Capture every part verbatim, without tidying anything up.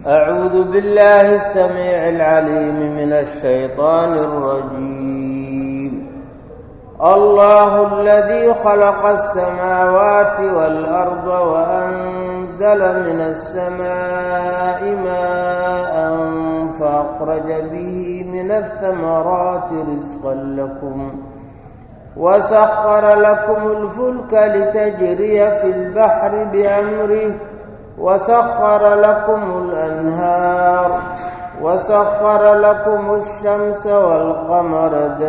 أعوذ بالله السميع العليم من الشيطان الرجيم. الله الذي خلق السماوات والأرض وأنزل من السماء ماء فأخرج به من الثمرات رزقا لكم وسخر لكم الفلك لتجري في البحر بأمره وسخر لكم الأنهار وسخر لكم الشمس والقمر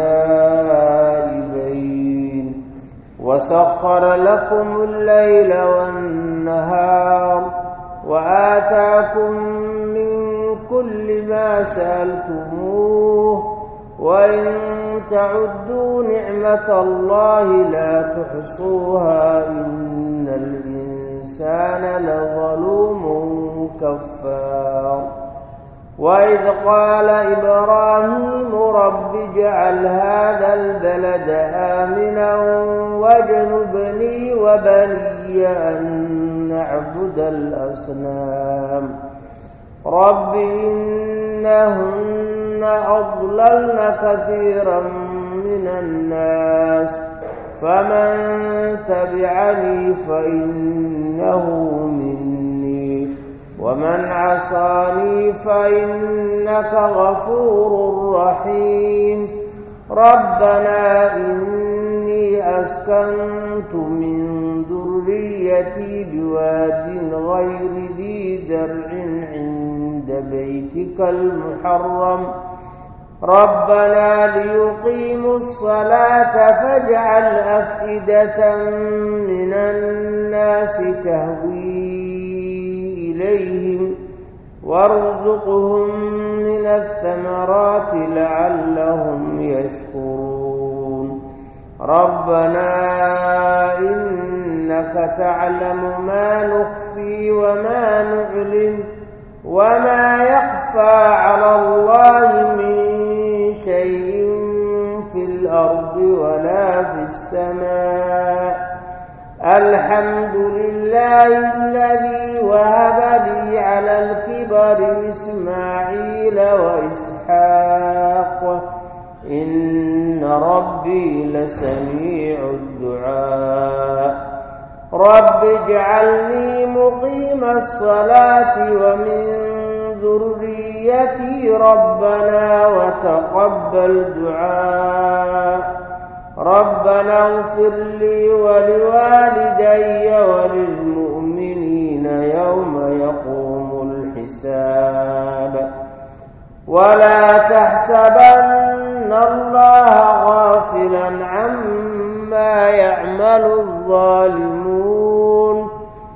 دائبين وسخر لكم الليل والنهار وآتاكم من كل ما سألتموه وإن تعدوا نعمة الله لا تحصوها إن الإنسان لظلوم كفار. وإذ قال إبراهيم رب اجعل هذا البلد آمنا واجنبني وبني أن نعبد الأصنام رب إنهن أضللن كثيرا من الناس فمن تبعني فإنه مني ومن عصاني فإنك غفور رحيم. ربنا إني أسكنت من ذريتي بواد غير ذي زرع عند بيتك المحرم ربنا ليقيموا الصلاة فاجعل أفئدة من الناس تهوي إليهم وارزقهم من الثمرات لعلهم يشكرون. ربنا إنك تعلم ما نخفي وما نعلن وما يخفى على الله من شيء في الأرض ولا في السماء. الحمد لله الذي وهب لي على الكبر إسماعيل وإسحاق إن ربي لسميع الدعاء. رب اجعلني مقيم الصلاة ومن ذريتي ربنا وتقبل دعاء. ربنا اغفر لي ولوالدي وللمؤمنين يوم يقوم الحساب. ولا تحسبن الله غافلا عما يعمل الظالمون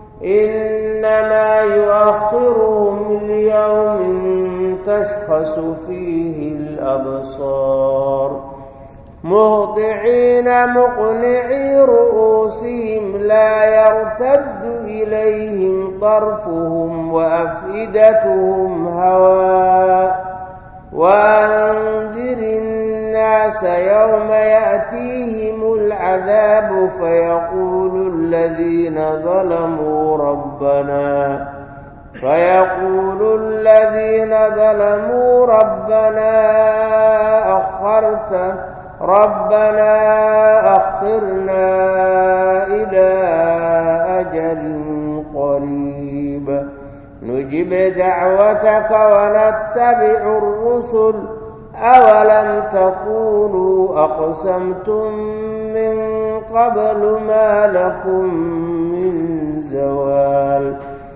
إنما يؤخرهم ليوم تشخص فيه الأبصار مهطعين مقنعي رؤوسهم لا يرتد إليهم طرفهم وأفئدتهم هواء. وأنذر الناس يوم يأتيهم العذاب فيقول الذين ظلموا ربنا فيقول الذين ظلموا ربنا أخرت ربنا أخرنا إلى أجل قريب نجب دعوتك ونتبع الرسل أولم تكونوا أقسمتم من قبل ما لكم من زوال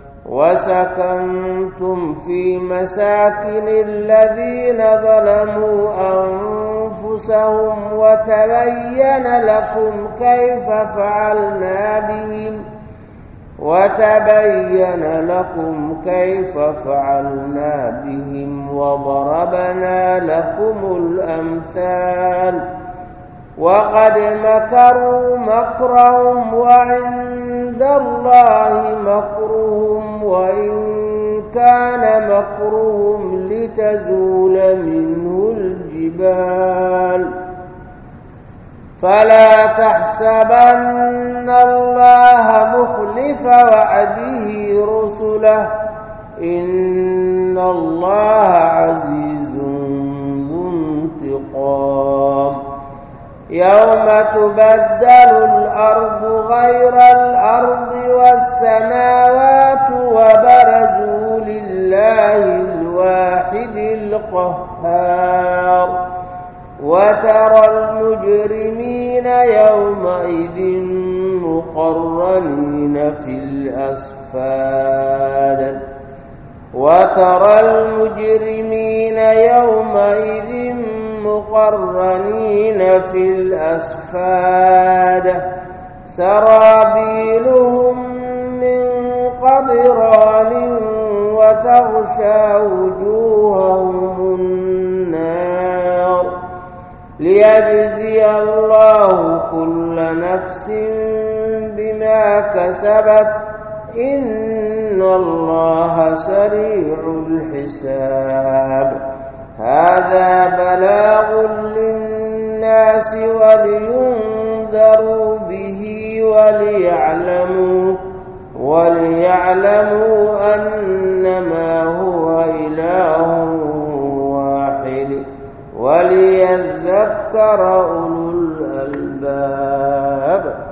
وسكنتم في مساكن الذين ظلموا أنفسهم وتبين لكم كيف فعلنا بهم وتبين لكم كيف فعلنا بهم وضربنا لكم الأمثال. وقد مكروا مكرهم وعند الله مكرهم وإن كان مكرهم لتزول منه الجبال. فلا تحسبن الله مخلف وعده رسله إن الله عزيز ذو انتقام يوم تبدل الأرض غير الأرض والسماوات وبرزوا لله الواحد القهار وترى المجرمين يومئذ مقرنين في الأصفاد وترى المجرمين يومئذ مقرنين في الأصفاد سرابيلهم من قطران وتغشى وجوههم النار ليجزي الله كل نفس بما كسبت إن الله سريع الحساب هذا بلاغ للناس ولينذروا به وليعلموا وليعلموا أنما هو إله واحد وليذكر أولو الألباب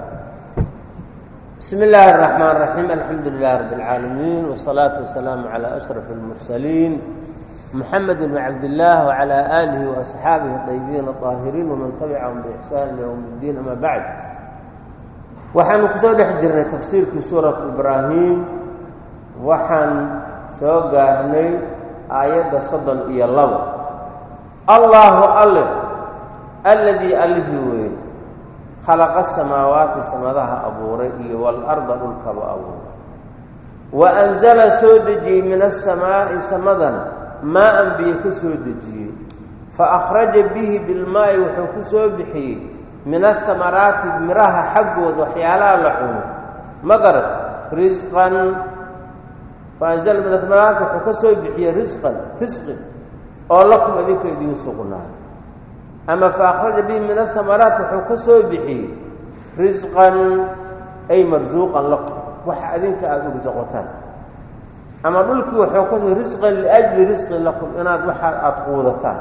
بسم الله الرحمن الرحيم الحمد لله رب العالمين والصلاة والسلام على أشرف المرسلين محمد بن عبد الله وعلى آله وأصحابه الطيبين الطاهرين ومن تبعهم بإحسان يوم الدين أما بعد waxaanu kusoo dhex jirnay tafsiirkii suuratu ibraahim waxaan soo gaarnay aayadda soddon iyo labo allahu alle alladii allihii weeye khalaqa asamaawaati samadaha abuuray iyo waalarda dhulkaba abuuray wa anzala soo dejiyey min asamaa'i samadana maa-an biyo ka soo dejiyey fa akhraja bihi bilmaa'i wuxuu ku soo bixiyey min ahamaraati miraha xaggooda waxyaalaha la cuno ma garad risqan faanzala min ahamaraati wuxuu ka soo bixiyey risqan risqi oo lakum adinka idiin sugnaaday ama fa akhraja bihi min ahamaraat wuxuu ka soo bixiyey risqan ay marsuuqan lakum waxa adinka aada u risaqotaan ama dhulkii wuxuu ka soo risqan liajli risqin lakum inaad waxa aada quudataan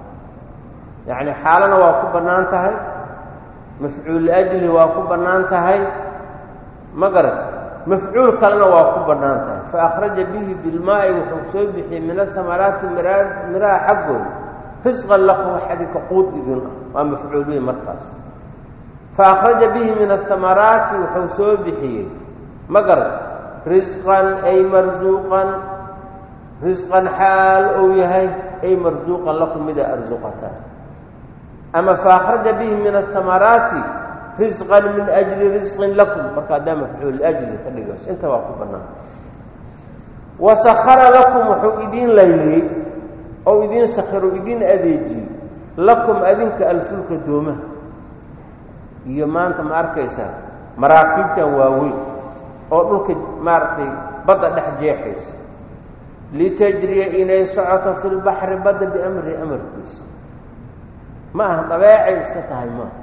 yacni xaalana waa ku bannaan tahay mafcuul liajli waa ku bannaan tahay ma garad mafcuul kalena waa ku bannaan tahay fa akhraja bihi bilmaa'i wuxuu soo bixiyey min ahamaraati miraha xaggooda risqan lakum wax adinka quud idin ah waa mafcuul bihi markaas fa akhraja bihi min ahamaraati wuxuu soo bixiyey ma garad risqan ay marsuuqan risqan xaal ou yahay ay marsuuqan lakum mida arsuqataan ama fa akhraja bihi min ahamaraati risqan min ajli risqin lakum marka haddaa mafcuul liajli ka dhigays inta waa ku bannaan wa sakhara lakum wuxuu idiin layliyey oo idiin sakhiro idiin adeejiyey lakum adinka alfulka doomaha iyo maanta ma arkaysaa maraakiibtan waaweyn oo dhulka maaragtay badda dhex jeexaysa litajriya inay socoto fi lbaxri badda biamri amarkiisa ma aha dabeecay iska tahay maaha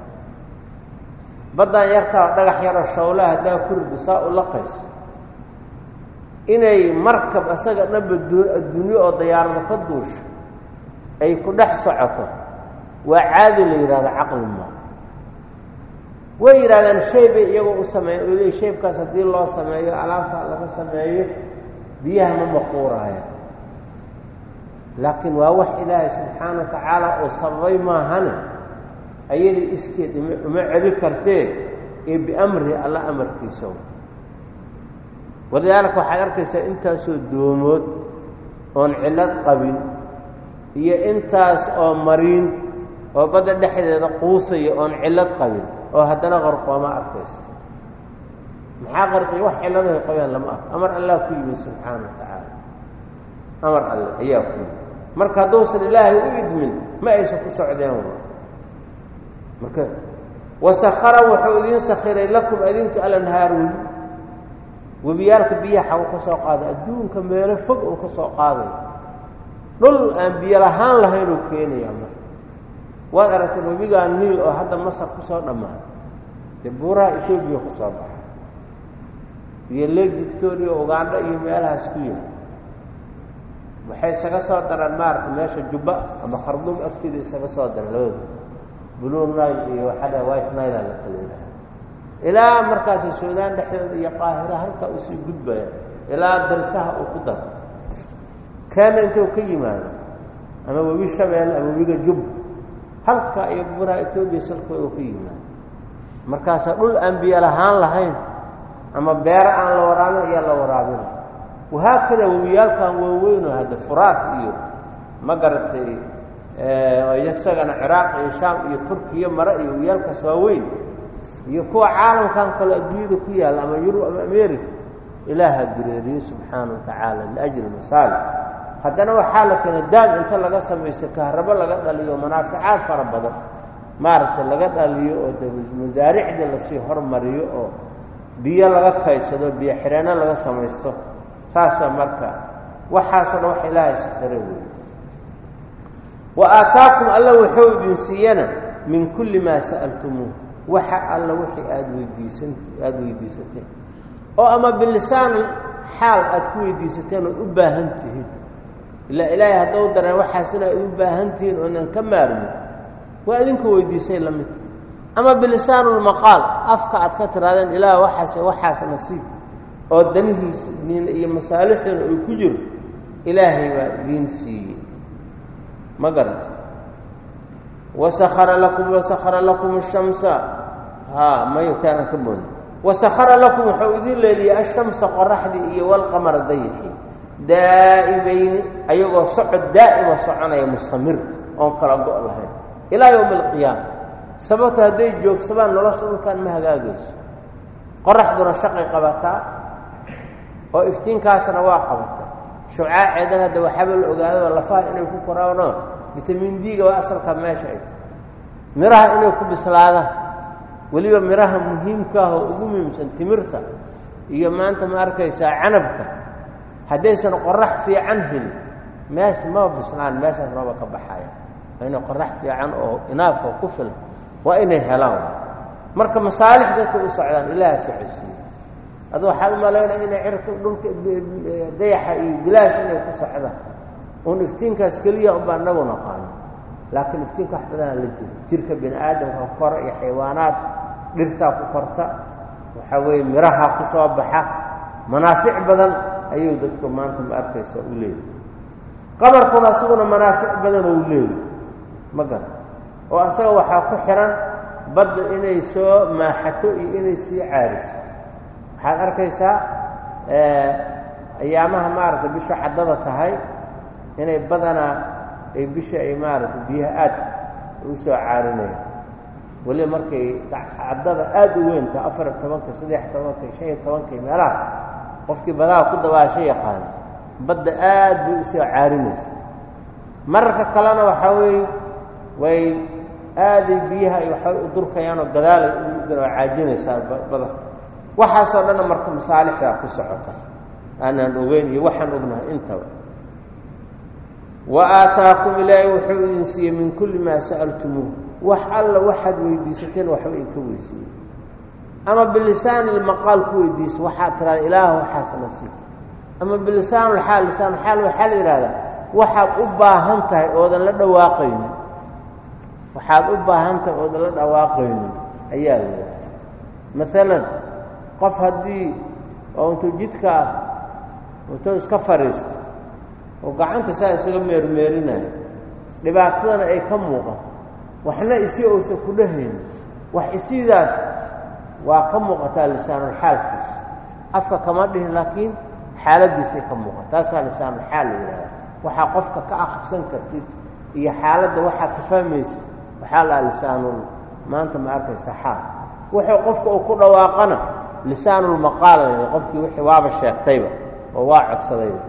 baddan yartaa dhagax yaroo shawlaha haddaa ku rido saa u laqayso inay markab isaga dhanba adduunyo oo dayaarado ka duusho ay ku dhex socoto waa caadi la yidhahdo caqli maa way yidhahdaan shay bay iyagoo u sameeya oo leey shaybkaas haddii loo sameeyo alaabtaa laga sameeyo biyaha ma maquuraaya laakiin waa wax ilaahay subxaana wa tacaala oo sababay maahane ayada iskeed uma celi kartee ee biamri alla amarkiisa walidaalika waxaad arkaysaa intaasoo doomood oon cillad qabin iyo intaas oo mariin oo badda dhexdeeda quusaya oon cillad qabin oo haddana qarqooma arkaysa maxaa qarqiya wax cilladahay qabaan lama arko amar allah ku yimid subxaana wa tacaala amar alle ayaa ku yimid marka hadduusan ilaahay u idmin ma aysan ku socdeen marka wasakhara wuxuu idiin sakhiray lakum adinka alanhaar webi webiyaalka biyaha uu ka soo qaaday adduunka meelo fog uu ka soo qaaday dhul aan biyo lahaan lahayn uu keenayaa marka waad aragteen webigaa niil oo hadda masar ku soo dhammaaday dee buuraha etoobiya ku soo baxay iyo lake victoria ugandha iyo meelahaas ku yahay waxay isaga soo dareen maaragta meesha jubba ama kharduum agteeda isaga soo dareen labada blue nile iyo waxaa la white nile la kala yidhaha ilaa markaasay suudaan dhexdeeda iyo qaahira halkaa usii gudbayaan ilaa daltaha uu ku daro keena intuu ka yimaado ama webi shabeel ama webiga jub halka iyo buraha etoobiya salkooda uu ka yimaado markaasaa dhul aan biyo lahaan lahayn ama beero aan la waraabin ayaa la waraabina wahaakada webiyaalkan waaweynoo hadda furaat iyo ma garatay isagana ciraaq iyo shaam iyo turkiya mare iyo webiyaalkaas waaweyn iyo kuwa caalamkan kale adduunyada ku yaalla ama yurub ama america ilaaha dureeriye subxaana wa tacaala liajli masaalix haddana waxaa la keena daam inta laga samaysto kahrabo laga dhaliyo manaaficaad fara badan maaragtay laga dhaliyo oo de masaaricda lasii hormariyo oo biyo laga kaysado biyo xireenno laga samaysto saasa marka waxaasoo dhan wax ilaahay sakhire weeye wa aataakum alla wuxuu idin siiyana min kulli maa sa'altumuuh waxa alla wixii aada weydiisan aada weydiisateen oo ama bilisaan xaal aad ku weydiisateen ood u baahan tihiin ilaa ilaahay haddau dareen waxaasina aad u baahan tihiin oonan ka maarmin waa idinka weydiisay la mid ama bilisaanulmaqaal afka aad ka tiraadeen ilaah waxaas waxaas nasiib oo danihiisa iyo masaalixdana ay ku jiro ilaahay baa idiin siiyey ma garata wasakhara lakum wasakhara lakum ashamsa haa maytaana ka boon wasakhara lakum wuxuu idiin leeliyey ashamsa qoraxdii iyo walqamara dayixi daa'imayni ayagoo socod daa'ima soconaya mustamir oon kala go' lahayn ilaa yowmi alqiyaama sababto hadday joogsadaan nolosha dhulkan ma hagaagayso qoraxduna shaqay qabataa oo iftiinkaasna waa qabataa shucaaceedan hadda waxaaba la ogaadaba lafaha inay ku koraano fitamiin d-ga waa asalka meesha ay tahay miraha inay ku bislaadaan weliba miraha muhiimka ah oo ugu muhiimsan timirta iyo maanta ma arkaysaa canabka haddaysan qorax fiican helin meesha maba bislaan meeshaas maba ka baxaya waa inay qorax fiican oo inaafoo ku filan waa inay helaan marka masaalix dadka u socdaan ilaaha socodsiiye ad waxaa u malaynaya inay cirka dhulka dayaxa iyo bilaash inay ku socdaan oon iftiinkaas keliya ubaa nagu naqaano laakiin iftiinka wax badanaa la jiro jirka bini aadamka ku kora iyo xayawaanaadka dhirtaa ku korta waxaa weeye miraha ku soo baxa manaafic badan ayuu dadku maanta ma arkaysa u leeyahy qamarkuna asaguna manaafic badan oo u leeyahy ma garan oo asaga waxaa ku xihan badda inay soo maaxato iyo inay sii caariso waxaad arkaysaa ayaamaha maaragtay bisha caddada tahay inay badanaa ay bisha ay maaragtay biyaha aad u soo caarinayaan weliba markay caddada aad u weynta afar iyo tobanka saddex iyo tobanka shan iyo tobanka meelahaas qofkii badaha ku dabaasho yaqaana badda aad bay u soo caarinaysa mararka kalena waxaa weeye way aaday biyaha ay waxay u durkayaanoo gadaalay u caajinaysaa badan waxaasoo dhanna marka masaalixdaa ku socota aanaan ogeyn iyo waxaan ognahay intaba wa aataakum ilaahay wuxuu idin siiyey min kulli maa sa'altumuuh wax alla waxaad weydiisateen waxba idinka weysiiyey ama bilisaani ilmaqaal ku weydiisa waxaad tiraada ilaah waxaas na sii ama bilisaanulxaal lisaanulxaal waxaa la yidhahdaa waxaad u baahan tahay oodan la dhawaaqaynin waxaad u baahan tahay oodan la dhawaaqaynin ayaa la yidhahdaa maalan qof haddii oo intuu jidka ah intuu iska fadhiisto oo gacanta saa isaga meermeerinayo dhibaatadana ay ka muuqato waxna isi uusan ku dhahaynin wax isidaas waa ka muuqataa lisaanulxaalkiisa afka kama dhihin laakiin xaaladiisay ka muuqata taasaa lisaanulxaal la yidhahdaa waxaa qofka ka akhrisan kartid iyo xaaladda waxaad ka fahmaysa waxaa lahaa lisaanul maanta ma arkaysa xaal wuxuu qofka uu ku dhawaaqana lisaanulmaqaal qofkii wixii waaba sheegtayba oo waa codsadayba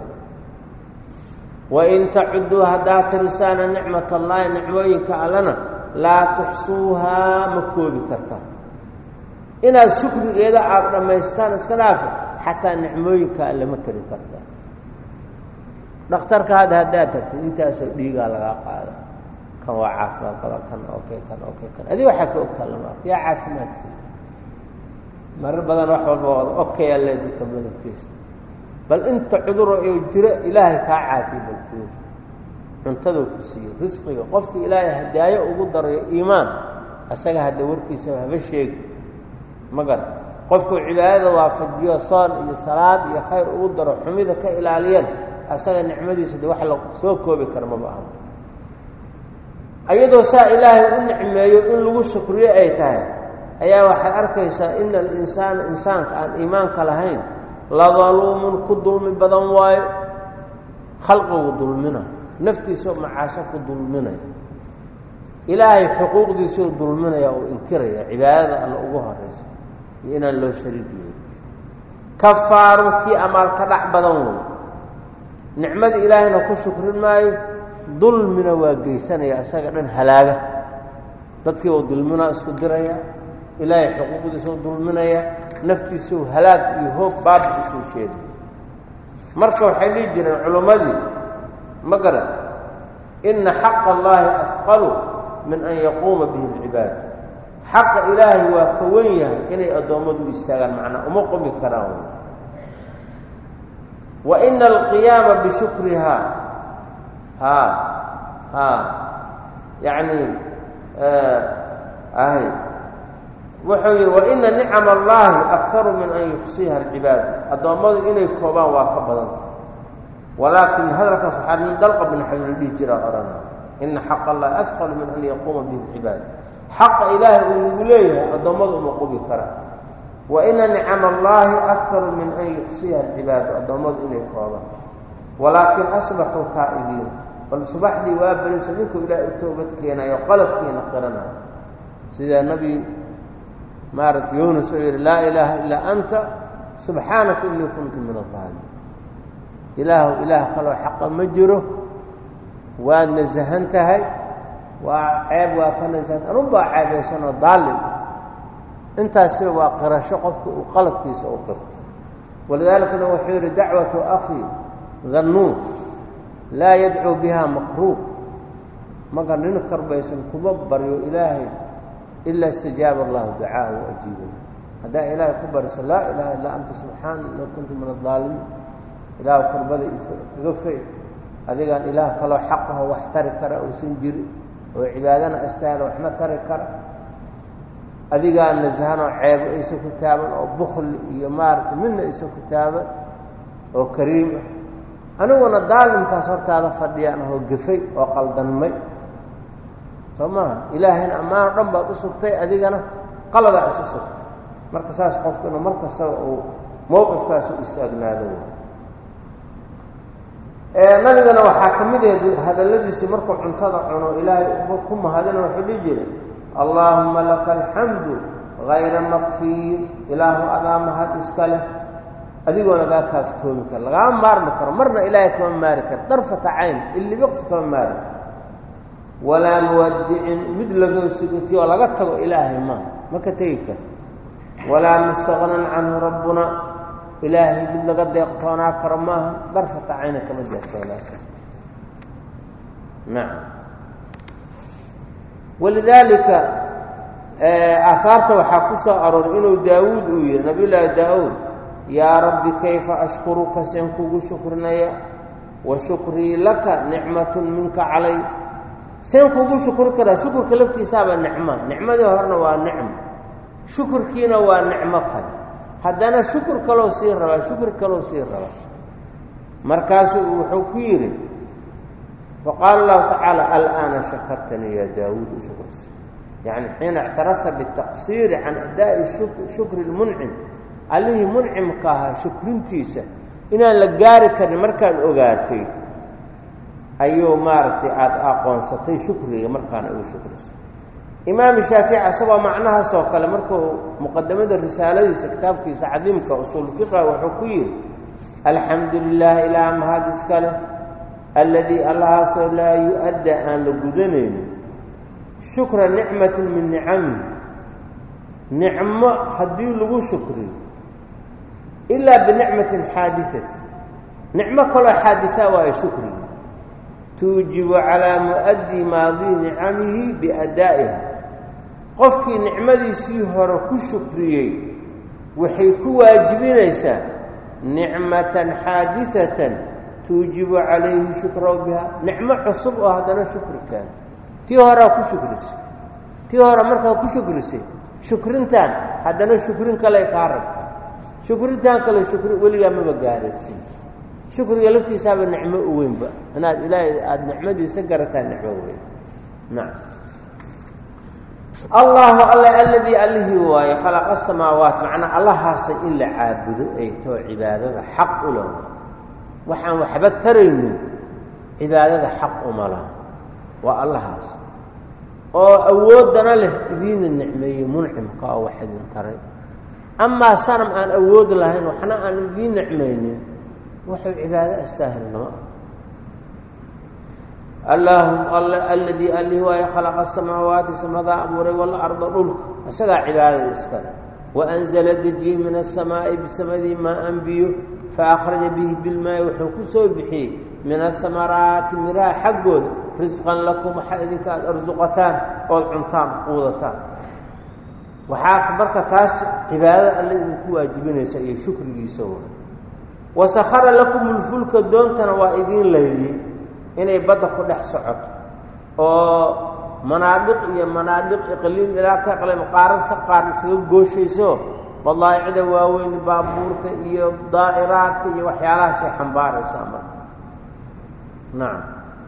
wain tacudduu haddaad tirisaana nicmat allaahi nicmooyinka allana laa tuxsuuhaa ma koobi kartaan inaad shukrigeeda aada dhammaystaan iska dhaafi xataa nicmooyinka alle ma tiri kartaan dhakhtarka hadda haddaad tagtay intaasoo dhiigaa lagaa qaada kan waa caafimaad qaba kan okay kan okay kan adig waxaad ka ogtaa lama arko yaa caafimaad sii marar badan wax walba wada okay alleedika madabkiisa bal inta cuduro ee jira ilaahay ka caafiyo balfiir cuntada ku siiyo risqiga qofka ilaahay hadaayo ugu darayo iimaan asaga hada warkiisa haba sheeg magar qofku cibaadada waafajiyo soon iyo salaad iyo khayr ugu daro xumida ka ilaaliyan asaga nicmadiisa wax la soo koobi karo ma baahan ayadoo saa ilaahay u nicmeeyo in lagu shukriyo ay tahay ayaa waxaad arkaysaa in al-insaana insaanka aan iimaanka lahayn la daluumun ku dulmi badan waayo khalqigu dulmina naftiisa macaasa ku dulminaya ilaahay xuquuqdiisa dulminaya oo inkiraya cibaadada alla ugu horeysa iyo inaan loo shariik yeelin kafaaru kii amal ka dhac badan way nicmada ilaahayna ku shukrin maayo dulmina waa geysanaya asaga dhan halaaga dadkii oo dulmina isku diraya ilaahay xuquuqdiisa dulminaya naftiisa halaag iyo hoob baab isu sheegay marka waxay leeyihiin jireen culimadii ma garan inna xaqqa allahi asqalu min an yaquuma bihi alcibaad xaqa ilaahi waa ka wen yahay inay addoommadu istaagaan macnaa uma qumi karaan wa ina alqiyaama bishukriha ha ha yacni ahay wuxuu yidhi wa ina nicama allaahi akharu min an yuxsiiha alcibaad addoommadu inay koobaan waa ka badanta walaakin hadalkaas waxaa min dalqa bin xabil dhihi jiraa orana ina xaqa allahi asqalu min an yaquuma bihi alcibaad xaqa ilaahay uu nagu leeyahay addoommadu uma qubi karaa wa ina nicama allaahi akharu min an yuxsiiha alcibaad addoommadu inay koobaan walaakin asbaxuu taa'ibiin bal subaxdii waa beriso ninkuu ilaahay u toobad keenayo qaladkiina qiranayo sida nabi maaragta yuunus oo yidhi laa ilaaha illaa anta subxaanaka innii kuntu min aldaalimiin ilaahu ilaah kaloo xaqa ma jiro waad nasahan tahay waa ceeb waa ka nasahan anubaa ceebaysanoo daalim intaasiba waa qirasho qofka uu qaladkiisa u qiro walidaalikana wuxuu yidhi dacwatu akhii dannuun laa yadcuu biha makruuh maga nin karbaysan kuma baryo ilaahay إلا استجاب الله دعاءه وأجيبه هذا إله كبر لا إله إلا أنت سبحانه إن كنت من الظالمين إله كربذ يغفر هذا قال إله كلا حقه واحترك كره وسنجر وعبادنا أستاهل وإحنا ترك كره هذا قال نزهنا عيب إيش كتابا أو بخل يمارك منا إيش كتابا أو كريم أنا وأنا ظالم كسرت هذا فديانه غفي وقل دمي sooma ilaahayna ammaan dhan baad u sugtay adigana qaladaa isu sugtay marka saas qofkuna mar kastaba uu mowqifkaas u istaagnaado ee nabigana waxaa ka mid ah hadalladiisii markuu cuntada cuno ilaahay ku mahadina wuxuu dhihi jiray allaahumma laka alxamdu gayra maqfiir ilaahu adaa mahad iska leh adigoona lagaa kaaftoomi karo lagaa maarmi karo marna ilaahay kama maari karo darfata cayn illibiqsi kama maari karo walaa muwadicin mid laga sugatiyo laga tago ilaahay ma ma ka tagi karto walaa mustaqnan canhu rabbuna ilaahay mid laga deeqtoonaa karo maaha darfata cayna kama deeqtoonaa karo nacam walidaalika aahaarta waxaa ku soo arooray inuu daawuud uu yihi nabiyullaahi daawuud yaa rabbi kayfa ashkuruka seen kugu shukrinaya wa shukrii laka nicmatun minka calay seen kugu shukri karaa shukurka laftiisaabaa nicmo nicmadii horena waa nicmo shukurkiina waa nicmo kale haddana shukur kaloo sii rabaa shukur kaloo sii rabaa markaasuu wuxuu ku yidhi faqaala allahu tacaala al'aana shakartanii yaa daawuud shukris yacni xiina ictarafta bitaqsiiri can adaa'i shukri lmuncim allihii muncimka ahaa shukrintiisa inaan la gaari karin markaad ogaatay ayuu maaragtay aada aqoonsatay shukriga markaana ugu shukrisay imaam shaafici asagoo macnahaas oo kale markuu muqadamada risaaladiisa kitaabkiisa cadiimka usuul fiqa wuxuu ku yidhi alxamdu lilah ilaa mahad iska leh alladii allahaasoo laa yu-adda aan la gudanaynin shukra nicmatin min nicamihi nicmo haddii lagu shukriyo ilaa binicmatin xaadiثati nicmo kaloo xaadiثaa waayo shukriga tuujibu calaa muؤaddi maadii nicamihi biadaa'iha qofkii nicmadiisii hore ku shukriyey waxay ku waajibinaysaa nicmatan xaadithatan tuujibu calayhi shukrahu biha nicmo cusub oo haddana shukri keento tii horaa ku shukrisay tii hore markaa ku shukrisay shukrintaan haddana shukrin kale kaa rabta shukrintaan kale shukri weligaa maba gaaraysin shukriga laftiisaaba nicmo u weynba inaad ilaahay aada nicmadiisa garataa nicmo weyn nacam allahu alla aladii allihii waaye khalaqa asamaawaat macnaa allahaasa in la caabudo ay too cibaadada xaq u laha waxaan waxba taraynin cibaadada xaq uma laha waa allahaas oo awooddana leh idiina nicmeeyey muncimka oo wax idin taray amaa sanam aan awood lahayn waxna aan idiin nicmaynin wuxuu cibaado astaahil lama allahu aladii allih waaye khalaqa asamaawaati samadaa abuuray waalarda dhulka isagaa cibaadada iskale waanzala dejiyey min asamaa'i bisamadii maa an biyo faأkhraja bihi bilmaayi wuxuu ku soo bixiyey min ahamaraati miraha xaggooda risqan lakum waxaa idinka aada arsuqataan ood cuntaan quudataan waxaa marka taas cibaadada alle idinku waajibinaysa iyo shukrigiisa wa wasakhara lakum ulfulka doontana waa idiin layliyey inay badda ku dhex socoto oo manaadiq iyo manaadiq iqliim ilaa ka iqliim qaarad ka qaar isaga gooshayso badaa'icda waaweyn baabuurka iyo daa'iraadka iyo waxyaalahaasay xambaaraysaa marka nacam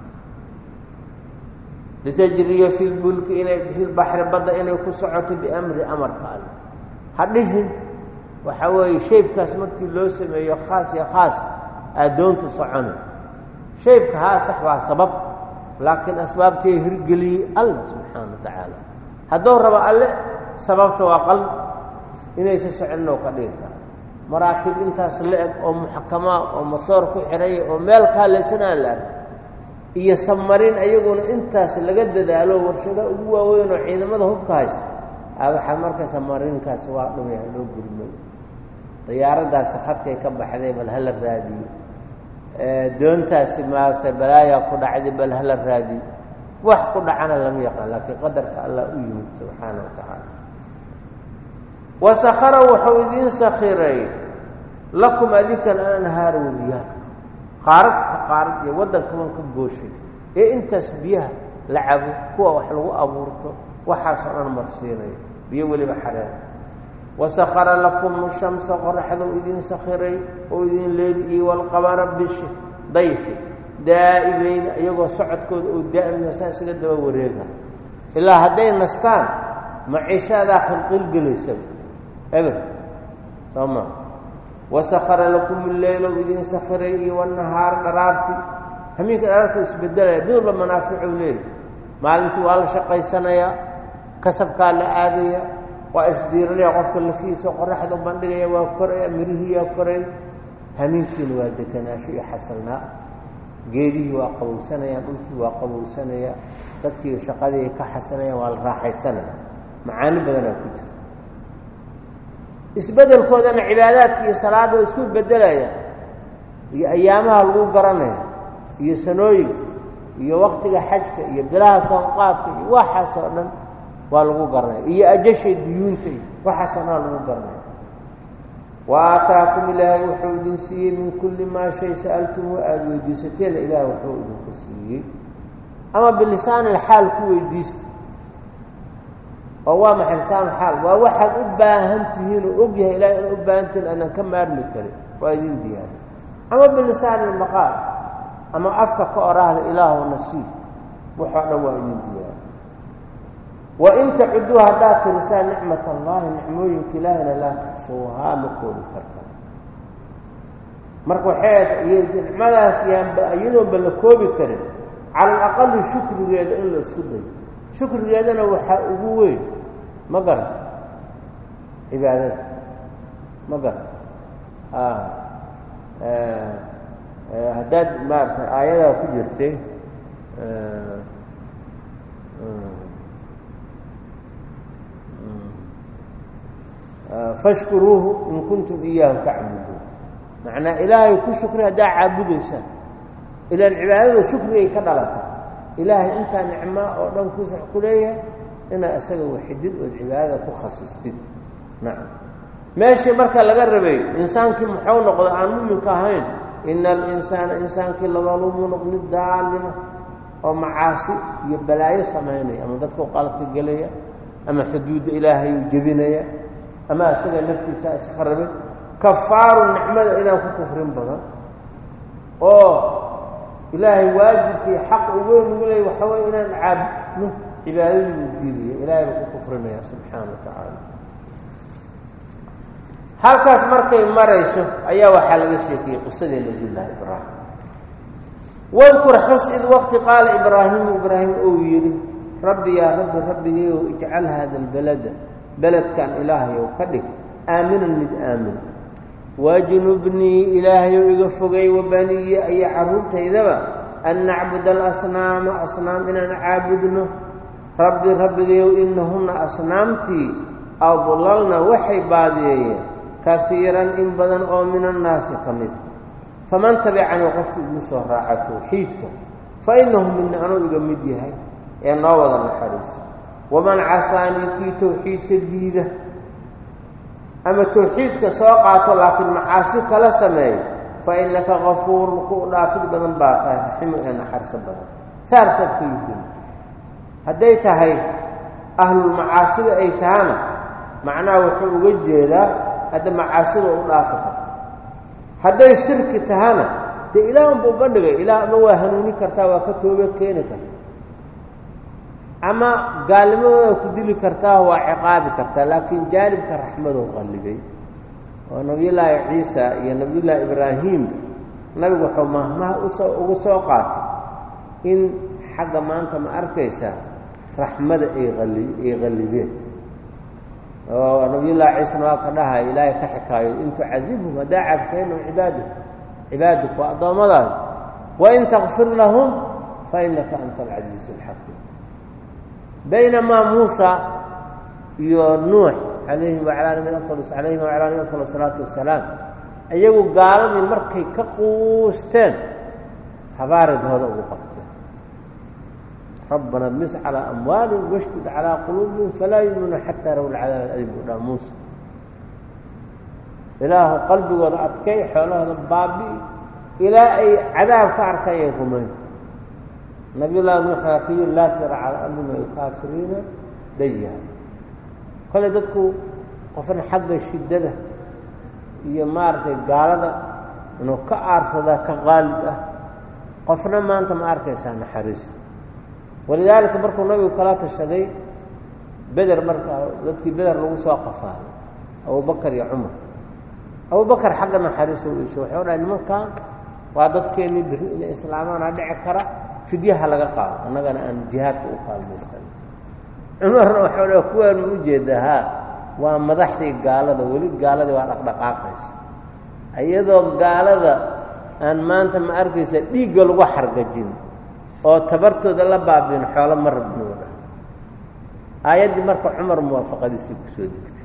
litajriya fi lbulki inay fi lbaxri badda inay ku socoto biamri amarka alle ha dhihin waxaa weeye shaybkaas markii loo sameeyo khaas iyo khaas aaddoontu socona shaybka haa sax waa sabab laakiin asbaabtay hirgeliyey alla subxaana wa tacaala hadduu rabo alle sababta waa qalb inaysa soconinoo ka dhigi kara maraakiib intaas la eg oo muxakamaa oo motoor ku xihaya oo meel kaalaysanaan la arka iyo samarin ayaguna intaas laga dadaalo warshada ugu waaweyn oo ciidamada hubka haysta a waxaa marka samarinkaasi waa dhumaya loo gurmado diyaaraddaasi khadkay ka baxday bal hala raadiyo doontaasi maase balaayaa ku dhacday bal hala raadiyo wax ku dhacana lama yaqaan laakiin qadarka allah u yimid subxaana wa tacaala wasakhara wuxuu idiin sakhiray lakum adinkan alanhaara webiyaal qaarad ka qaarad iyo waddankaban ka gooshay ee intaas biyaha la cabo kuwa wax lagu abuurto waxaasoo dhan marsiinayo biyo weliba xareer wasakhara lakum shamsa qoraxdou idiin sakhiray oo idiin leedi iyo walqamara bishi dayxi daa'ibeyn iyagoo socodkooda oo daa'imiya saa isaga daba wareega ilaa hadday nastaan maciishaadaa khilqilgelaysa eber soo maa wasakhara lakum illeylow idiin sakhiray iyo wanahaara dharaartii hamiinka dharaartu isbedelaya midwalba manaaficuu leeyahy maalintii waa la shaqaysanayaa kasabkaa la aadaya waa isdiiranaya qofka lafihiisa qoraxda bandhigaya waa koraya mirihiiyaa koray hamiinkiina waa deganaasho iyo xasalnaa geedihii waa qabowsanayaan dhulkii waa qabowsanaya dadkii shaqadii ay ka xasanayaan waa la raaxaysanaya macaani badanaa ku jira isbedelkoodana cibaadaadka iyo salaada oo isku bedelaya iyo ayaamaha lagu garanaya iyo sanooyinka iyo waktiga xajka iyo bilaha soonqaadka iyo waxaas oo dhan waa lagu garanaya iyo ajashay duyuunta iyo waxaasoo dhan lagu garanaya wa aataakum ilaahay wuxuu idin siiyey min kulli maa shay sa'altumuhu aada weydiisateena ilaahay wuxuu idinka siiyey ama bilisaan ilxaal ku weydiista oo waa maxay lisaan ilxaal waa waxaad u baahan tihiin oo og yahay ilahay inaad u baahan tihiin aanan ka maarmi karin waa idin diyaari ama bilisaan ilmaqaal ama afka ka oraahda ilaahu nasiib waxoo dhan waa idin diyaari wain tacuduu haddaad tirisaan nicmat allaahi nicmooyinka ilaahina laa tuxsuuhaa ma koobi kartaa marka waxay nicmadaas yaanba iyadoonba la koobi karin cala alaqali shukrigeeda in la isku dayo shukrigeedana waxaa ugu weyn ma garata cibaadada ma garata haddaad maarata aayadaa ku jirtay fashkuruuhu in kuntum iyaahu tacbuduun macnaa ilaahay ku shukri haddaa caabudaysaan ilaan cibaadada shukrigay ka dhalataa ilaahay intaa nicmaa oo dhan kusax ku leeyahay inaad isaga waxidid ood cibaadada ku khasistid nacam meeshii marka laga rabay insaankii muxuu noqdo aan mu'minka ahayn ina alinsaana insaankii ladaluumun mid daalima oo macaasi iyo balaayo samaynaya ama dadka qaladka gelaya ama xuduudda ilaahay u jebinaya ama isaga naftiisa iska rabay kafaaru nicmada inaan ku kufrin badan oo ilaahay waajibkii xaq ugu weyn ugu leeyahay waxa weeye inaan caabudno cibaadadii uu diidayo ilaahay buu ku kufrinaya subxaana wa tacaala halkaas markay marayso ayaa waxaa laga sheekiyey qisadii nabiyullaahi ibraahim wadkur xus id waqti qaala ibraahimu ibraahim ou yidhi rabbi yaa rabbi rabbigayow ijcal haada albalada beledkan ilaahayow ka dhig aaminan mid aamin wajnubnii ilaahayow iga fogay wabaniya iyo carruurtaydaba an nacbuda alasnaama asnaam inaan caabudno rabbi rabbigayow inahunna asnaamtii adlalna waxay baadiyeeyeen kaiiran in badan oo min annaasi ka mida faman tabicanii qofka igu soo raaca tawxiidka fa inahu mina anuu iga mid yahay ee noo wada naxariisa waman casaanii kii tawxiidka diida ama tawxiidka soo qaato laakiin macaasi kala sameeyo fa innaka kafuurun ku dhaafid badan baa tahay raximu ee naxariso badan saartaad ku yihiin hadday tahay ahlulmacaasida ay tahana macnaha wuxuu uga jeedaa hadda macaasida u dhaafi karta hadday shirki tahana dee ilaah unbuu bandhigay ilaah ama waa hanuuni kartaa waa ka toobad keeni karta ama gaalnimadooda ku dili kartaa waa ciqaabi kartaa laakiin jaanibka raxmadou qallibay oo nabiyullaahi ciisa iyo nabiyullaahi ibraahim nabigu wuxuu mahmaha usoo ugu soo qaatay in xagga maanta ma arkaysaa raxmada ay qalli ay qallibeen oo nabiyullaahi ciisana waa ka dhahaya ilaahay ka xikaayo in tucadibhum haddaa cadfayno cibaaduk cibaaduk waa addoommadaada wain takfir lahum fa innaka anta alcasiizu alxakiim baynamaa muusa iyo nuux calayhim wacalaa nabiyina afdal calayhim wacalaa nabiyina afdal salaatu wassalaam iyagu gaaladii markay ka quusteen habaaridooda ugu qabteen rabbana dmis calaa amwaalihim washdud calaa quluubihim falaa yu'minuuna xataa raw alcadaab alim u dhaha muusa ilaahu qalbigooda adkay xoolahooda baabi'i ilaa ay cadaab ka arkayay rumayn nabiyullahi nuux waa ka yidhi laa tira cala amrina alkaafiriina daya kole dadku qofna xagga shiddada iyo maaragtay gaalada inuu ka aarsadaa ka qaalib ah qofna maanta ma arkaysaa naxariista walidaalika markuu nabigu kala tashaday beder markaa dadkii beder lagu soo qafaalay abubakar iyo cumar abubakar xagga naxariista u isho waxuu dhahay nimankan waa dadkeennii beri inay islaamaana dhici kara fidyaha laga qaado annagana aan jihaadka u qaalmaysan cumarna waxuu dhaha kuwaanu u jeedaa haa waa madaxdii gaalada weli gaaladii waa dhaqdhaqaaqaysa iyadoo gaalada aan maanta ma arkaysa dhiigga lagu xargajin oo tabartooda la baabin xoolo ma rabno wada aayaddii marka cumar muwaafaqadiisii ku soo degtay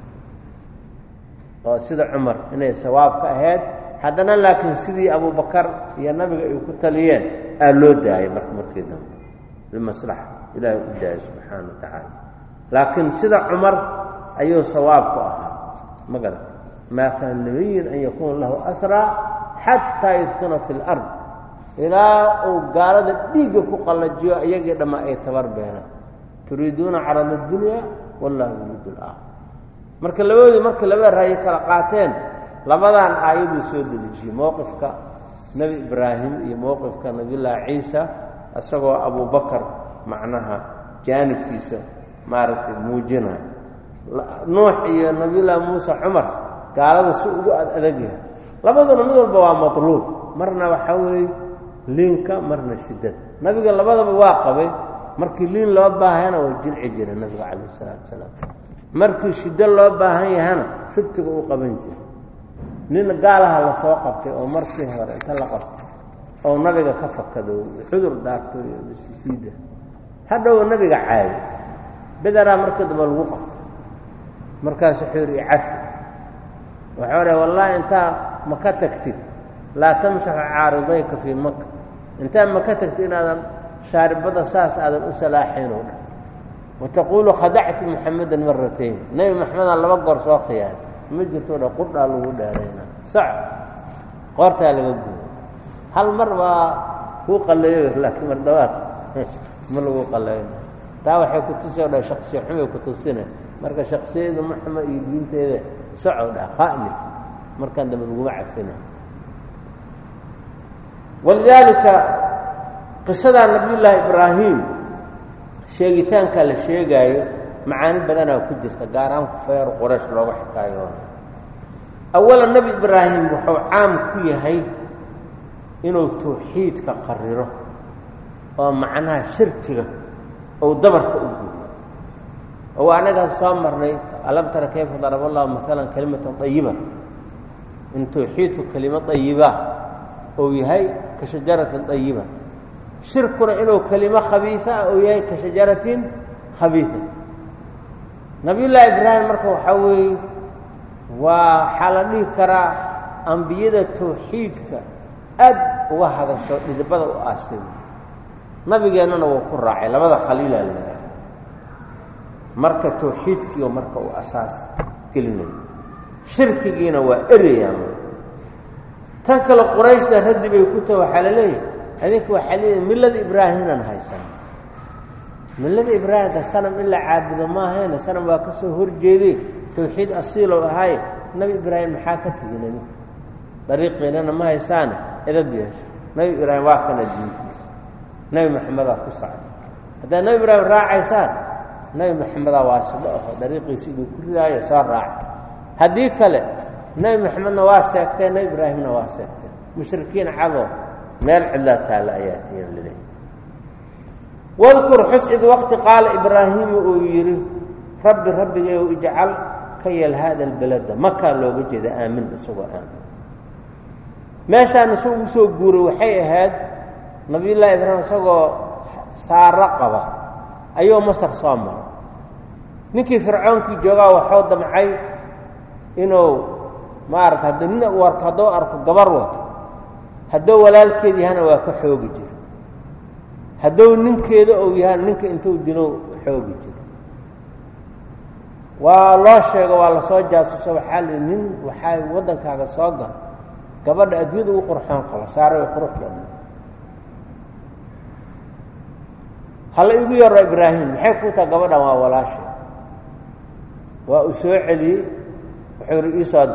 oo sida cumar inay sawaab ka ahayd haddana laakiin sidii abubakar iyo nabiga ay ku taliyeen aa loo daayay marka markii dambe limaslaxa ilaahay u daayay subxaana wa tacaala laakiin sida cumar ayuu sawaab ku ahaa ma garata maa kaana nabiyin an yakuuna lahu asraa xataa yudkina fi lard ilaa uu gaalada dhiigga ku qallajiyo iyagii dhamma ay tabar beenaan turiiduuna carada addunya wallahu yuriidu alaakhira marka labadoodii marka laba raayo kala qaateen labadan aayaduu soo delijiyey mowqifka nebi ibraahim iyo mowqifka nabiyullaahi ciisa isagoo abubakar macnaha jaanibkiisa maaragtay muujinaya nuux iyo nabiyullaahi muuse cumar gaalada si ugu ad adag yahay labaduna mid walba waa matluub marna waxaa weeye liinka marna shiddada nabiga labadaba waa qabay markii liin loo baahayana waa jilci jiray nabiga calayh isalaatu wasalaam markii shiddo loo baahan yahana shubtiga uu qaban jiray nin gaalaha la soo qabtay oo markii hore inta la qabtay oo nabiga ka fakado cudur daarto iyo sisiida hadhow nabiga caayo bederaa marka dambe lagu qabtay markaas wuxuu yidhi cafi wuxuu dhahay wallaahi intaa ma ka tagtid laa tamsaxu caaridayka fii maka intaa ma ka tagtid inaadan shaaribada saas aadan u salaaxayn oo dhan wataquulu khadactu muxamadan maratayn nebi maxamedaan laba goor soo khiyaanay ma jirto dha qurdhaa lagu dheerayna sac qoortaa laga guuyo hal mar baa kuu qalleeyo laakiin mar dabaad ma lagu qallayno taa waxay ku tusoo dha shaksiya xumay ku tusina marka shaksiyada ma xuma iyo diinteeda socow dha qaali markaan dambe laguma cafina walidaalika qisadaa nabiyullaahi ibraahim sheegitaanka la sheegaayo macaani badanaa ku jirta gaar ahaan kufeer quraysh looga xikaayoona awalan nebi ibraahim wuxuu caam ku yahay inuu tawxiidka qariro oo macnaha shirkiga ou dabarka u guuyo oo anagaan soo marnay alam tara kayfa daraba allahu maalan kalimatan ayiba in tawxiidku kelimo ayiba ou yahay ka shajaratin ayiba shirkuna inuu kelimo khabiisa ah ou yahay ka shajaratin khabiisat nabiyullaahi ibraahim marka waxaa weeye waa waxaa la dhihi karaa ambiyada tawxiidka aad uga hadasho dhidibada u aasay nabigeennana wuu ku raacay labada khaliilaa la yidhaha marka tawxiidkiioo marka uu asaas gelinayo shirkigiina waa erayaa marka tan kale qurayshna raddi bay ku taha waxaa la leeyahay adinka waxaa leeyahay millada ibraahinan haysan millada ibraahimka sanam in la caabudo maahayna sanam waa ka soo horjeeday tawxiid asiilow ahaaye nebi ibraahim maxaa ka tegin adinka dariiqiinana ma haysaane edab yeesho nebi ibraahim waa kana diintiisa nebi maxamedaa ku socda haddaad nebi ibraahim raacaysaan nebi maxamedaa waa sidho aho dariiqiisi iduu ku ridaayo soo raaca haddii kale nebi maxamedna waa seegteen nebi ibraahimna waa seegteen mushrikiin cadoo meel cidlaa taalla ayaa tiyan laleeyahy wadkur xus id waqti qaala ibraahiimu uu yidhi rabbi rabbigeew ijcal ka yeel haada albalada makaa looga jeeda aamin isagoo aamin meeshaan isagu usoo guuray waxay ahayd nabiyullaahi ibraahim isagoo saaro qaba ayuu masar soo maray ninkii fircoonkii joogaa waxuu damcay inuu maarata hadduu nin u arko hadduu arko gabar wato hadduu walaalkeed yahana waa ka xoogi jiro hadduu ninkeeda ou yahana ninka intuu dilo xoogi jiro waa loo sheego waa lasoo jaasuso waxaa li nin waxaa waddankaaga soo gala gabadha adduunyada ugu qurxoon qaba saare way qurux badna hala igu yaro ibraahim maxay ku taha gabadhan waa walaashay waa uu soo celiyey wuxuu yidhi ii soo dir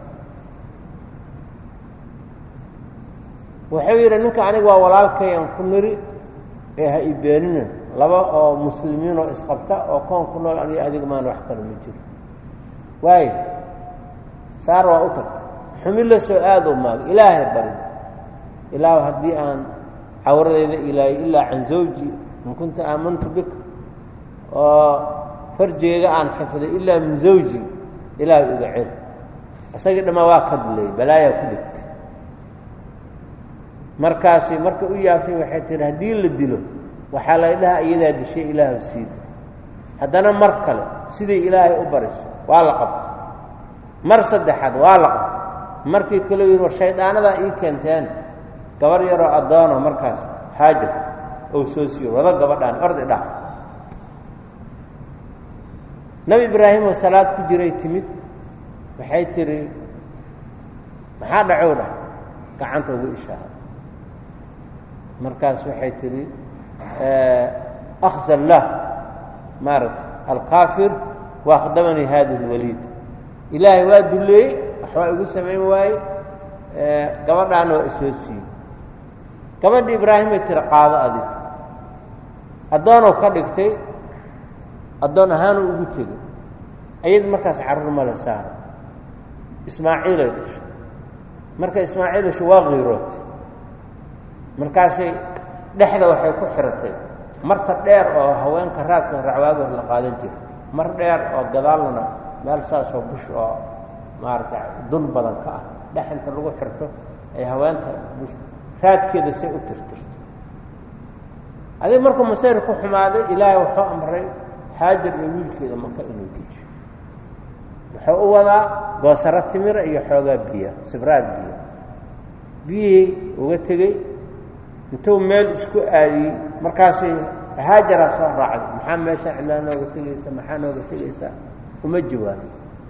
wuxuu yidhi ninka aniga waa walaalkayaan ku niri ee ha i beenina laba oo muslimiinoo isqabta oo koon ku nool aniga adiga maan wax kale ma jiro waayo saar waa u tagta xumi la soo aadoo maaga ilaahay barida ilaah haddii aan cawradayda ilaahay ilaa can zawji in kunta aamantu bika oo farjeega aan xafiday ilaa min zawji ilaahay iga cel isagii dhammaa waa ka dilayay balaayaa ku dhigtay markaasi marka u yaabtay waxay tihi haddii la dilo waxaa lay dhaha iyadaa dishay ilaahu siida haddana mar kale sidai ilaahay u barisa waa la qabtay mar saddexaad waa la qabtay markii kaleu yidhi war shaydaanadaa ii keenteen gabar yaroo addoono markaas haajar ou soo siiyo wada gabadhaan ordi dhaaf nebi ibraahim oo salaad ku jiray timid waxay tidhi maxaa dhacow dhah gacanta ugu ishaara markaas waxay tidhi akhza lah maaragta alkaafir waakhdamanii haadihi اlwaliid ilaahay waa duleeyey waxbaa igu samayn waaye gabadhaana waa isoo siiyey gabadhi ibraahimay tiri qaado adig addoonuu ka dhigtay addoon ahaanuu ugu tegay ayada markaas carruur male saara ismaaciilay dhashay marka ismaaciil dhashay waa qiirootay markaasay dhexda waxay ku xiratay marta dheer oo haweenka raadka racwaagor la qaadan jira mar dheer oo gadaalna meel saasoo bush oo maaragta dun badan ka ah dhex inta lagu xirto ay haweenta bush raadkeeda say u tirtirto adig markuu masayr ku xumaaday ilaahay wuxuu amray haajar iyo wiilkeeda maka inuu dejiyo wuxuu u wadaa goosaro timira iyo xoogaa biya sibraad biyo biyihii uga tegey intuu meel isku aadiyey markaasay haajaraa soo raacday maxaa meesha cidlaa nooga tegaysa maxaa nooga tegaysaa uma jawaabin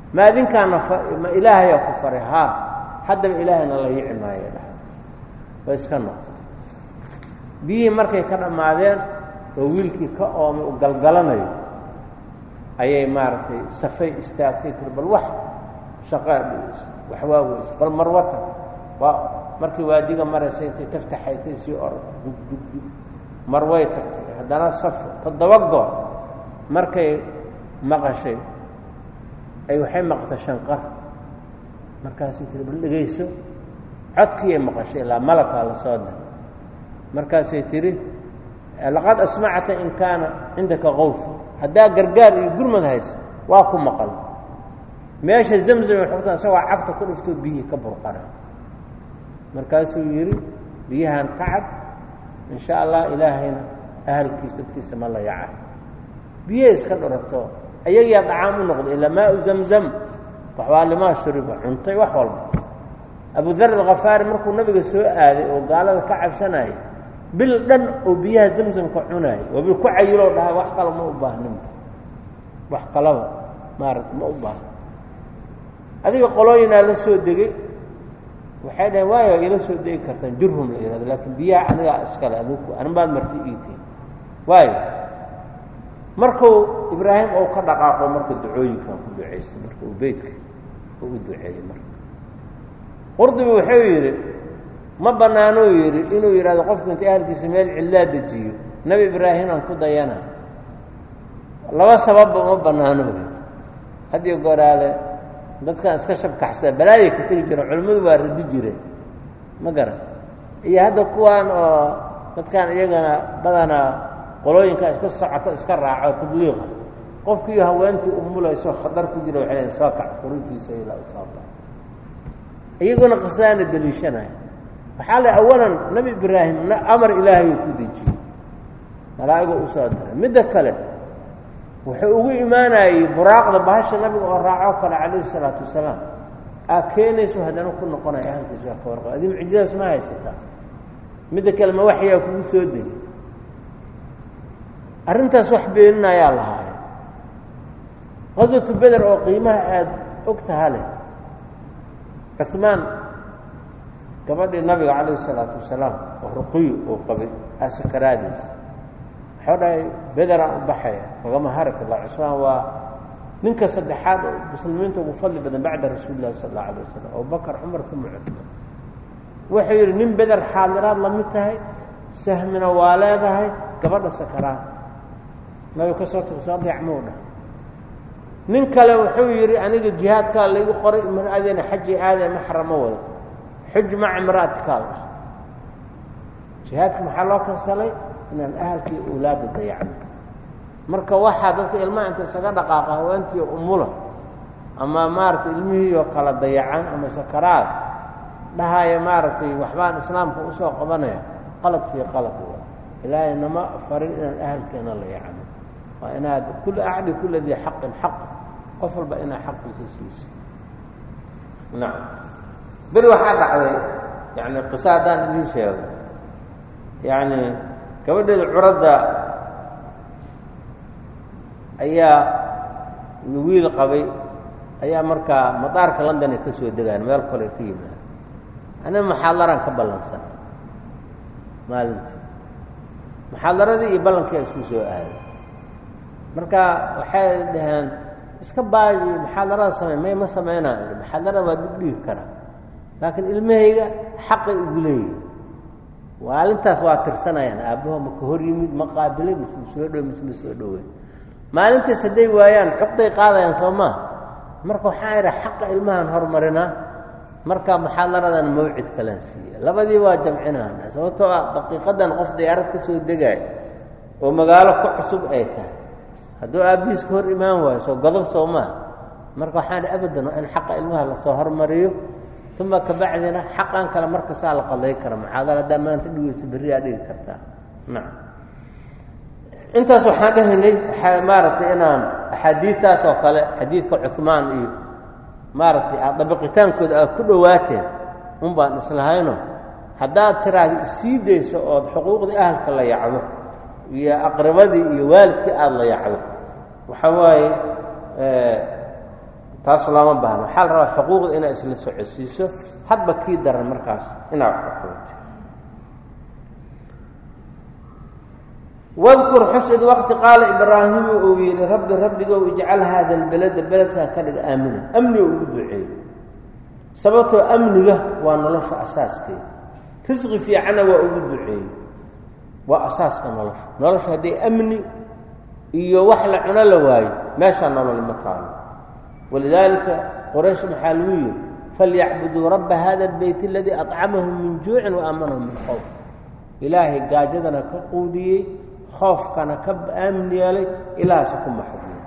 ma adinkaana ma ilaahay ku faray ha haddaba ilaahayna la yici maayo dhahay way iska noqotay biyihii markay ka dhammaadeen oo wiilkii ka oomay u galgalanayo ayay maaragtay safay istaagtay tir bal wax shaqaa dhigayso wax waa weys bal marwata waa markii waadiga maraysay intay taftaxaytay sii orod dug dug dug marway tagtay haddana safo toddoba goor markay maqashay ay waxay maqtay shanqar markaasay tiri bal dhegayso codkii ay maqashay ilaa malabkaa la soo diray markaasay tiri laqad asmacta in kaana cindaka qawf haddaa gargaar iyo gurmad haysa waa ku maqal meesha zamzam xogta isagoo cagta ku dhufto biyihii ka burqana markaasuu yidhi biyahan kacab in sha allah ilaahayna ahalkiisa dadkiisa ma la yaca biyaha iska dharato ayagiyaa dacaam u noqday ilaa maau zamzam waxbaa limaa shuriba cuntay wax walba abu dar alkhafaari markuu nabiga soo aaday oo gaalada ka cabsanayay bil dhan oo biyaha zamzamka cunaayay wabi ku cayiloo dhahay wax kale ma u baahnin wax kalaba maaragta ma u baahno adiga qolooyinaa la soo degay waxay dhaheen waayo ila soo degi kartaan jurhum la yihahdo laakiin biyaha anigaa iskale adigu anbaad marti iitiin waayo markuu ibraahim oo ka dhaqaaqo marka ducooyinkan ku ducaysay marka uu beydka uu u duceeyey marka qurdubi wuxuu yidhi ma bannaanuu yidhi inuu yidhahdo qofku inta ahalkiisa meel cillaa dejiyo nebi ibraahimaan ku dayana laba sababba uma bannaanuu yidhi hadiyo goraale dadkan iska shabkaxsada balaayay ka tegi jireen culimmadu waa radi jireen ma garan iyo hadda kuwaan oo dadkan iyagana badanaa qolooyinkaa iska socoto iska raaco tabliiqa qofkiiyo haweentii umulayso khatar ku jira waxay leedahay soo kac qurufiisa ilaa u soo bax iyaguna qisaana daliishanaya waxaa la awalan nebi ibraahim amar ilaahay ku dejiyey malaa'igo u soo diray midda kale wuxuu ugu imaanayey buraaqda bahasha nabiga oo raaco kale calayhi salaatu wasalaam aa keenayso haddana ku noqonaya ahalkiisa wax ka warqaba adii mucjizadaas ma haysataa midda kale ma waxyaa kugu soo degay arrintaas wax beeninayaa lahaaya qaswatu beder oo qiimaha aada og taha leh cuhmaan gabadhii nabiga calayhi salaatu wasalaam oo ruqiyo oo qabay asakaraadiis waxuu dhahay bederaan u baxaya lagama hari karla cusmaan waa ninka saddexaad oo muslimiinta ugu fadli badan bacda rasuuli illahi sala allahu alay wasalam abubakar cumar kuma cuhmaan wuxuu yidhi nin beder xaadiraad la mid tahay sahmina waa leedahay gabadha sakaraad nabiga ka soo tago soo deecmou dhah nin kale wuxuu yidhi aniga jihaadkaa laygu qoray imra'adeena xaji aadee maxrama wada xuj maca imra'atikaal dhah jihaadka maxaa loo kansalay inaan ahalkii awlaadda dayacno marka waxaa dadka ilmaha inta isaga dhaqaaqa haweentii umula ama maaragtay ilmihiioo kala dayacan ama sakaraad dhahaya maaragtay waxbaan islaamka usoo qabanaya qalad fii qalad waa ilaahay nama farin inaan ahalkeena la yacno waa inaad kul acdi kula dii xaqin xaq qof walba inaad xaqiisa siiso nacam beri waxaa dhacday yani qiso haddaan idiin sheego yacni gabadheeda curadda ayaa wiil qabay ayaa markaa madaarka london ay ka soo degaan meel kale ka yimaada aniga muxaadaraan ka ballansan maalintii muxaadaradii iyo ballankii a isku soo aaday marka waxay dhaheen iska baaji muxaadarada samey may ma samaynaa muxaadarada waa dib dhigi karaa laakiin ilmahayga xaqay ugu leeyihi maalintaas waa tirsanayaan aabbaho ma ka hor yimid ma qaabilay misma soo dhow misma soo dhoweyn maalintaas hadday waayaan xuqday qaadayaan soo maa marka waxaa idha xaqa ilmahan horumarinaa marka muxaadaradan mawcid kalaan siiya labadii waa jamcinaan sababtoo ah daqiiqadan qof diyaarad ka soo degaayo oo magaalo ku cusub ay tahay hadduu aabbihiis ka hor imaan waayo soo godob soo maa marka waxaan abadan waa in xaqa ilmaha lasoo hormariyo uma kabacdina xaqan kale markasaa la qaday kara muxaadara haddaa maanta dhigeyso berriyaa dhigi kartaa nacam intaas waxaan dhahaynay maaragtay inaan axaadiidtaas oo kale xadiidka cuhmaan iyo maaragtay aad dabiqitaankooda aad ku dhowaateen un baan islahayno haddaad tiraahdo isii dayso ood xuquuqdii ahalka la yacdo iyo aqrabadii iyo waalidkii aada la yacdo waxa waaye taas lama baahno xal raba xuquuqda inay isla socodsiiso hadba kii daran markaas inaa xuquuqda واذكر حسد وقت قال إبراهيم ويل ربي ربي اجعل هذا البلد بلد كان آمنا أمني ودعي سبته أمنه وأنا لش أساس كي تسغي في عنا وأودعي وأساس كان لش نلش هدي أمني إيو وحل عنا لواي ما شاء الله المكان ولذلك قريش محلوين فليعبدوا رب هذا البيت الذي أطعمهم من جوع وأمنهم من خوف إلهي قاجدنا كقودي خوف كان كب آمني علي إلى سكم محدود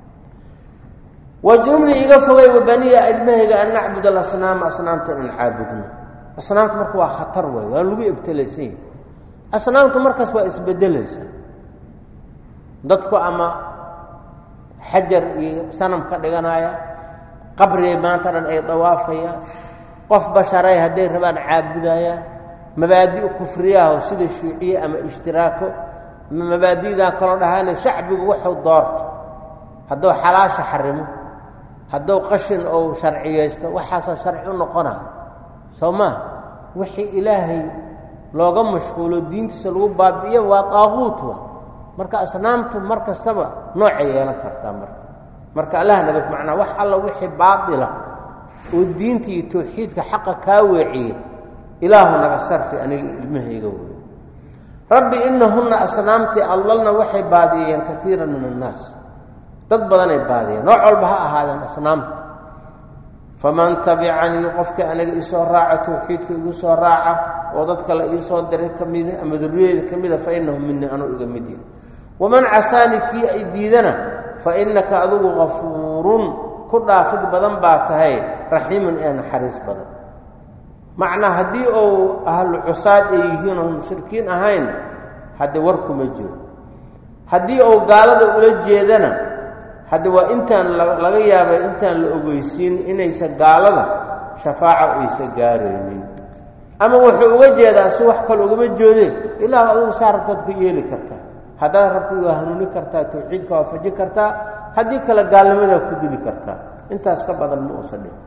وجنبني إيقافوا وبني أجمعي أن نعبد الأصنام أصنام تأن عابدنا أصنام تمركوا خطر وي وقالوا ابتلسين أصنام تمركز وإسبدلس ضدكوا أما حجر صنم كدغنايا قبر ما ترى أي طوافيا قف بشري هدي ربان عابدايا مبادئ كفريه وسيد الشيوعية أما اشتراكه مبادئ ذا كانوا لهانا شعب وحو دارت هدو حلاش حرمه هدو قشن أو شرعية وحاسا شرعي نقنا سوما وحي إلهي لو قم مشغول الدين تسلوه بابية وطاغوته مركا أصنامته مركا سبا نوعي أنا كرتامر مركا الله نبت معنا وح الله وحي باطلة والدين تي توحيدك حق كاوعي إلهنا قصر في أن المهي قوي ربي إنهن أصنامتي أضللنا وحي باديا كثيرا من الناس تضبطني باديا نوع البهاء هذا أصنامت فمن تبعني يقفك أنا إيسو راعة توحيدك إيسو راعة وضدك لإيسو دري كميدة أما ذرية كميدة فإنهم مني أنا إيقمدين ومن عساني كي أيديدنا فإنك أذو غفور كل أفض بذن باتهي رحيم أنا حريص بذن معنى هدي أو أهل العصاد يهين المشركين أهين هدي وركم الجو هدي أو قالوا أولاد جيدنا هدي وإنتان لغيابا إنتان لأبويسين إن يسا قالوا شفاعة ويسا قارين أما وحو وجيدا سوح كالوغم الجودين إلا أدو سارتك يلي كرتا هذا ربطي وهنوني كرتا توحيدك وفجي كرتا هدي كلا قال ماذا كدلي كرتا انت أسكبض المؤسلين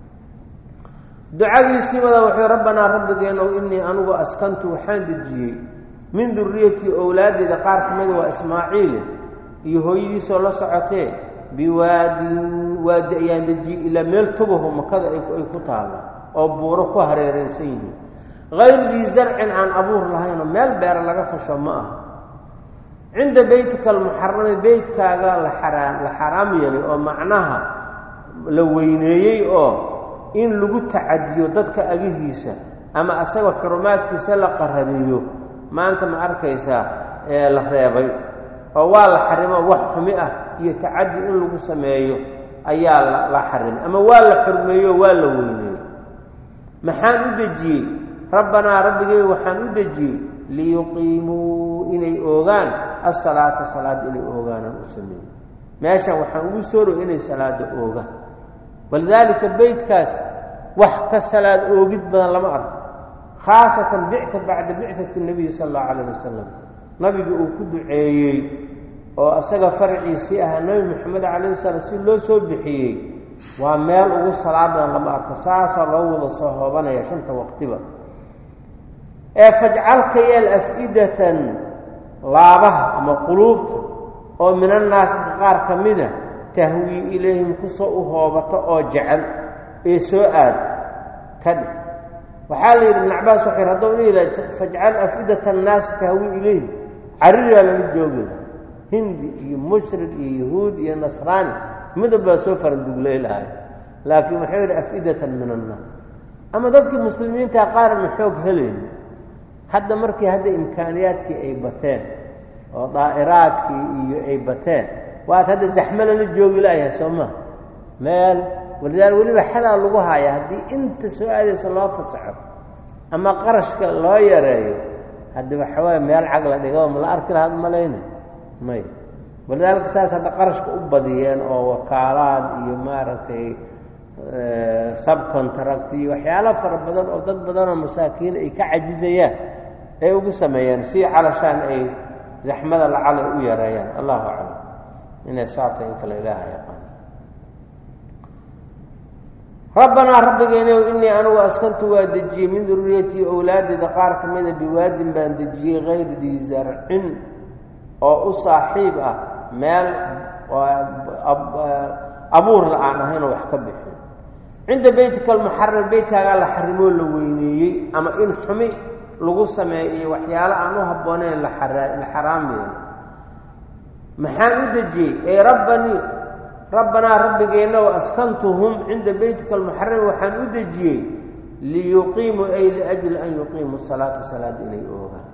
دعاء سيما وحي ربنا ربنا وإني أنو أسكنت وحان دجي من ذريتي أولادي ذقار حمد وإسماعيل يهويدي سولا سعتي بواد واد أيان دجي إلى ميل تبهم وكذا يكتالا أو بوركو هريرين سيني غير ذي زرع عن أبوه لهين ميل بير لغفش وماء عند بيتك المحرم بيتك قال لحرام لحرام يلي أو معناها لوينيي أو in lagu tacadiyo dadka agihiisa ama asaga xurumaadkiisa la qarariyo maanta ma arkaysa ee la reebay oo waa la xarimo wax xumi ah iyo tacadi in lagu sameeyo ayaa la xarimay ama waa la xurmeeyo waa la weyneeyo maxaan u dajiyay rabbana rabbigay waxaan u dajiyay liyuqiimu inay oogaan as-salaata salaad inay oogaan u sameeyo meesha waxaan ugu sooro inay salaada oogaan ولذلك البيت كاس وحك الصلاة أوجد بدن لما أرى خاصة بعثة بعد بعثة النبي صلى الله عليه وسلم نبي أوكد عيي وأسقى فرعي سيئها النبي محمد عليه الصلاة والسلام لو سبحي وعمال أقول صلاة بدن لما أرى ساسا روض الصحابنا يشنت وقتبا فاجعلك يا الأفئدة لابه أما قلوبك ومن الناس قار كمده تهوي إليهم كسوء هوبة أو جعل إيه سؤال كده وحال ابن عباس وحير هدوني إلى فاجعل أفئدة الناس تهوي إليهم عرية للجوغل هندي مشرك يهود نصراني ماذا سوفر الدقليل هاي لكن وحير أفئدة من الناس أما ذلك المسلمين تقارن حوق هلين حتى مركي هذا إمكانياتك أي بتان وطائراتك أي بتان وقت هذا زحمة للجوج لا يا سما مال ولذلك ولي حدا لغوها يا هدي انت سؤال صلاه فصعب اما قرشك الله يرى هذا بحواي مال عقل دغوم لا اركل هذا ملينا ماي ولذلك اساس هذا قرشك وبديان او وكالات iyo maartay sub contract iyo waxyaalo fara badan oo dad badan oo masaakiin ay ka cajisayaan ay ugu sameeyaan si calashan ay zaxmada la cali u yareeyaan Allahu a'lam إن ساعته إنك لا إله يقان rabbanaa rabbigeenow innii anugu askantu waa dejiyey min durriyatii owlaadeyda qaar ka mida biwaadin baan dejiyey hayri dii zarcin oo u saaxiib ah meel abuur la-aan ahaynoo wax ka bixin cinda beytika almuxaram beytkaagaa la xarimoo la weyneeyey ama in xumi lagu sameeyo iyo waxyaalo aan u habboonayn la xaraamayo maxaan u dejiyey ey rabbanii rabbanaa rabbigeennaw askantuhum cinda beytika almuxarami waxaan u dejiyey liyuqiimuu ay liajli an yuqiimuu salaata salaada inay oogaan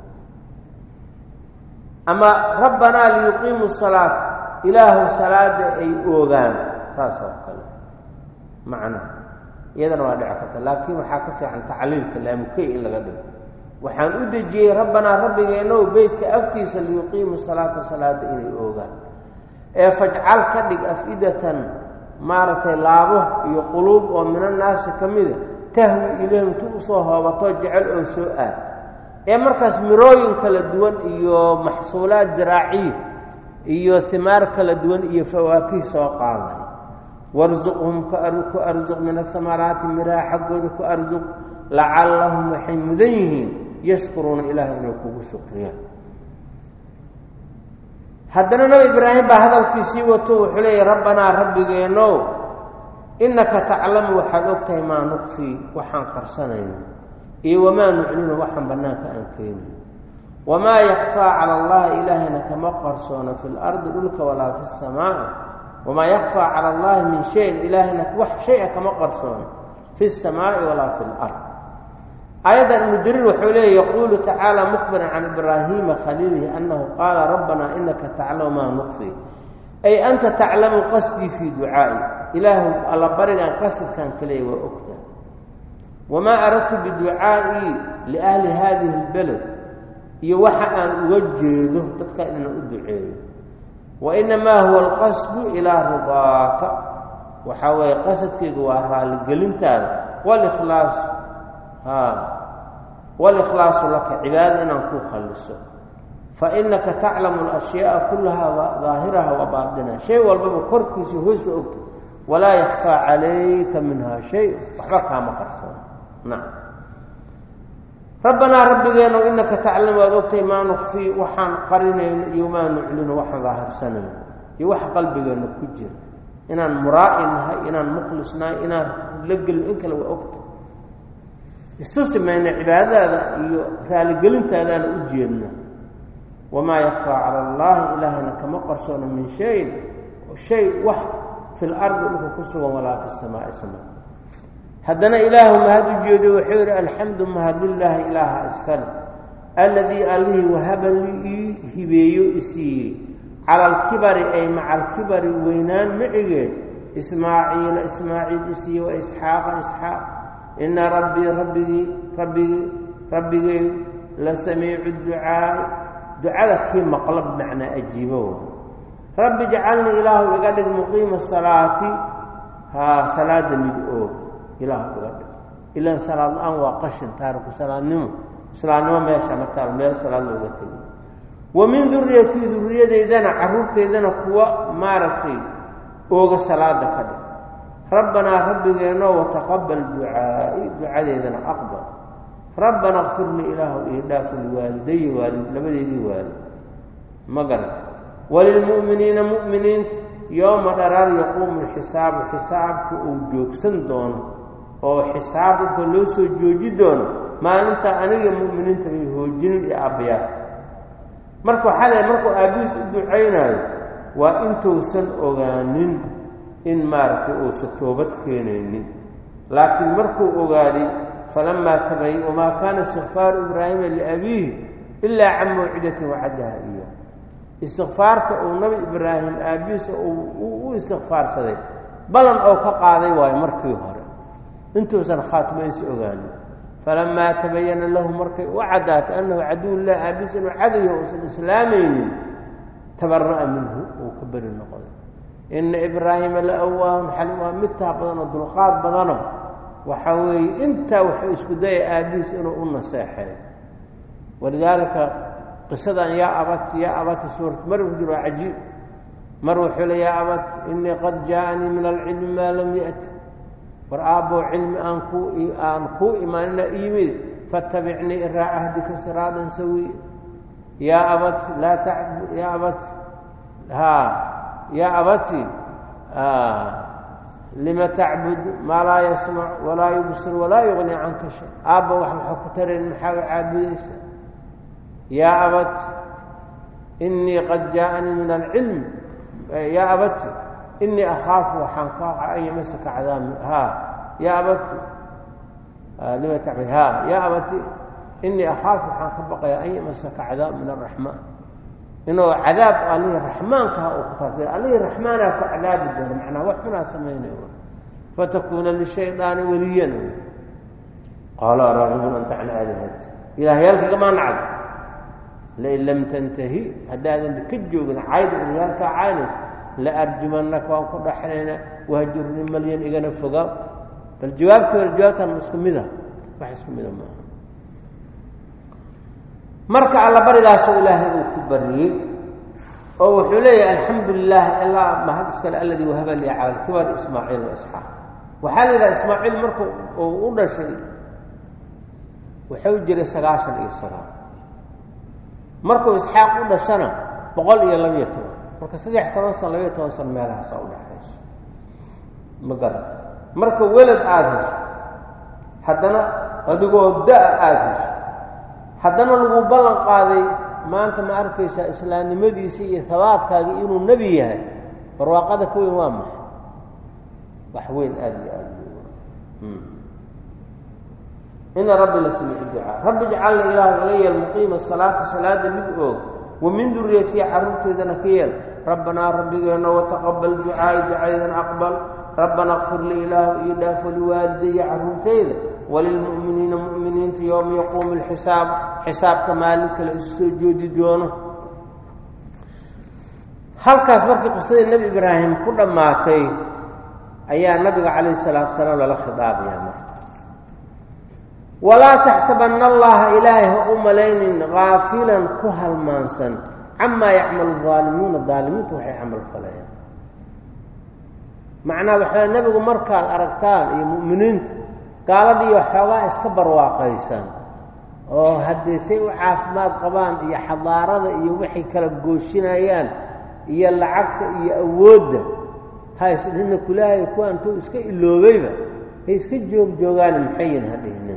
ama rabbanaa liyuqiimuu salaata ilaahu salaada ay oogaan saas oo kale macnaha iyadana waa dhici karta laakiin waxaa ka fiican tacliilka laamukey in laga dhigo waxaan u dejiyey rabbanaa rabbigeennaw beytka agtiisa liyuqiimuu salaata salaada inay oogaan ee fajcal ka dhig af-idatan maaragtay laabo iyo quluub oo minannaasi ka mida tahwi ilayhim tu usoo hoobatoo jecel oo soo aad ee markaas mirooyin kala duwan iyo maxsuulaad zaraaciya iyo himaar kala duwan iyo fawaakih soo qaaday warsuqhum ku arsuq min ahamaraati miraha xaggooda ku arsuq lacallahum waxay mudan yihiin yashkuruuna ilaahay inay kugu shukriyaan haddana nabi ibraahim baa hadalkiisii wato wuxuu leeyahy rabbanaa rabbigeenow innaka taclamu waxaad og tahay maa nuqfii waxaan qarsanayno iyo wamaa nuclinu waxaan bannaanka aan keenayo wamaa yakfaa cala allahi ilaahayna kama qarsoona fi lardi dhulka walaa fi samaa'i wamaa yakfaa cala allahi min shayin ilaahayna wax shay-a kama qarsoona fi samaa'i walaa fi lard aayaddan ibnu jariir wuxuu leeya yaquulu tacaala mukhbiran can ibraahiima khaliilihi annahu qaala rabbanaa innaka taclamu maa nuqfii ay anta taclamu qasdii fii ducaa'i ilaahu alla barigaan qasadkaan kaleeya waa ogta wamaa aradtu biducaa'ii liahli haadihi اlbeled iyo waxa aan uga jeedo dadka inaan u duceeyo wa inamaa huwa alqasdu ilaa ridaaka waxaa weeye qasadkayga waa raaligelintaada walikhlaas haa walikhlaasu laka cibaadada inaan kuu khalliso fa innaka taclamu alashyaaa kullahaa daahiraha wa baatinaha shay walbaba korkiisa hoos la ogta walaa yakfaa calayka minhaa shay waxba kaama qarsoon nacam rabbanaa rabbigeenow innaka taclamu waad ogtahay maa nuqfii waxaan qarinayno iyo maa nuclino waxaan daahirsanayno iyo waxa qalbigeenna ku jira inaan muraa'i nahay inaan mukhlis nahay inaan la gelin in kale waa ogta istusi mayna cibaadadaada iyo raaligelintaadaana u jeedna wamaa yakfaa cala allaahi ilaahayna kama qarsoona min shayin shay wax fi lardi dhulka ku sugan walaa fi samaa'i samaa haddana ilaahu mahad u jeedo wuxuu yidhi alxamdu mahadlilaahi ilaaha iskale alladii allihii wahaba lii ii hibeeyo isiiyey cala alkibari ay maca alkibari weynaan micigeed ismaaciila ismaaciil isiiye wa isxaaqa isxaaq ina rabbii rabbigii rabbigii rabbigay la samiicu ducaa'i ducada kii maqlo bimacnaa ajiibo rabbi jacalnii ilaahu iga dhig muqiima salaati haa salaada mid oog ilaahu iga dhig ilaan salaad la-aan waa qashin taariku salaadnimo islaamnimo meesha ma taal meel salaad looga tegay wa min duriyatii duriyadaydana carruurteydana kuwa maaragtay ooga salaada ka dhig rabbanaa rabbigeenoo wataqabal ducaa'i ducadeydana aqbal rabbana kfir lii ilaahu ii dhaafu liwaalidaya waalid labadeedii waalid ma garata walilmu'miniina mu'miniinta yooma dharaar yaquumu lxisaabu xisaabku uu joogsan doono oo xisaab dadka loo soo jooji doono maalintaa aniga mu'miniinta bay hoojinin iyo aabbayaal marka waxaa leey markuu aabbihiis u ducaynaayo waa intuusan ogaanin in maaragtay uusa toobad keenaynin laakiin markuu ogaaday falamaa tabay wamaa kaana istikfaaru ibraahima liabiihi ilaa can mawcidatin wacadaha iya istikfaarta uu nabi ibraahim aabbihiisa u istikfaarsaday balan oo ka qaaday waayo markii hore intuusan khaatimaysi ogaanin falamaa tabayana lahu markay u caddaatay annahu caduwullah aabbihiisa inuu cadowyaha uusan islaamaynin tabara'a minhu uu ka beri noqday ina ibraahima la awaahun xalim waa midtaa badanoo dulqaad badano waxaa weeye intaa wuxuu isku dayay aabbihiis inuu u naseexeeyo walidaalika qisadan yaa abat yaa abati suurat mar ku jiro waa cajiib mar wuxuu le yaa abat inii qad jaaanii min alcilmi maa lam ya'ti war aabbo cilmi aan ku aan ku imaanina yimid fattabicnii ira ahdika siraadan sawiya yaa abat laa ta'bud yaa abat ha yaa abati lima ta'bud ma laa yasma' walaa yubsir walaa yughni canka shay aabbo wax waxa ku tareen maxaa caabudaysa yaa abat innii qad jaa'anii min alcilm yaa abati innii akhaafu waxaan ka an yamasaka cadaab ha yaa abati lima ta'bud ha yaa abati innii akhaafu waxaan ka baqayaa an yamasaka cadaab min arraxmaan inuu cadaab alihi raxmaanka uu ku taasir alihi raxmaana ku cadaabi doono macnaa wax xunaa samaynayo fatakuuna lishaydaani waliyan qaala raghibun anta can aalihati ilaahayaalkaga maa nacdo lain lam tantahi haddaadan ka joogin cayda ilyaalkaa caynaysa la arjumannaka waan ku dhaxnayna wahjurni malyan igana fogaa bal jawaabta hore jawaabtan isku mida wax isku mida maaha marka alla barigaasoo ilaahay uu ku bariyey oo wuxuu leeyahay alxamdu lilah ilaa mahad iskale alladii wahaba lii cala alkibar ismaaciil wa isxaaq waxaa la yidhaha ismaaciil marka uu u dhashay wuxuu jiray sagaashan iyo sagaal markuu isxaaq u dhashana boqol iyo labiyo toban marka saddex toban san labiyo toban san meelahaasaa u dhexayso ma garata marka welad aada hesho haddana adigoo da- aada hesho haddana lagu ballan qaaday maanta ma arkaysaa islaamnimadiisa iyo habaadkaagii inuu nebi yahay barwaaqada ka weyn waa maxay wax weyn aada iyo aada ina rabbi la samiicu ducaa rabbi ijcalna ilaahu iga yeel muqiima asalaata salaada mid oog wa min duriyatiya carruurteedana ka yeel rabbanaa rabbigeenna wataqabal ducaa'i ducaydana aqbal rabbana kfir li ilaahu io dhaaf waliwaalidaya carruurteyda walilmu'miniina mu'miniinta yowma yaquumu alxisaab xisaabka maalin kale isu soo joodi doono halkaas markii qisadii nebi ibraahim ku dhammaatay ayaa nabiga calayhi salaatu wasalaam lala khidaabayaa marka walaa taxsabanna allaha ilaahay ha u malaynin gaafilan ku halmaansan camaa yacmalu daalimuuna daalimiintu waxay camal falayaan macnaha waxaa nebigu markaad aragtaan iyo mu'miniintu gaaladiiyo xoogaa iska barwaaqaysan oo haddii say u caafimaad qabaan iyo xadaarada iyo waxay kala gooshinayaan iyo lacagta iyo awoodda haysdhina kulaahay kuwaantuu iska iloobayba hay iska joog joogaan maxayin ha dhihinin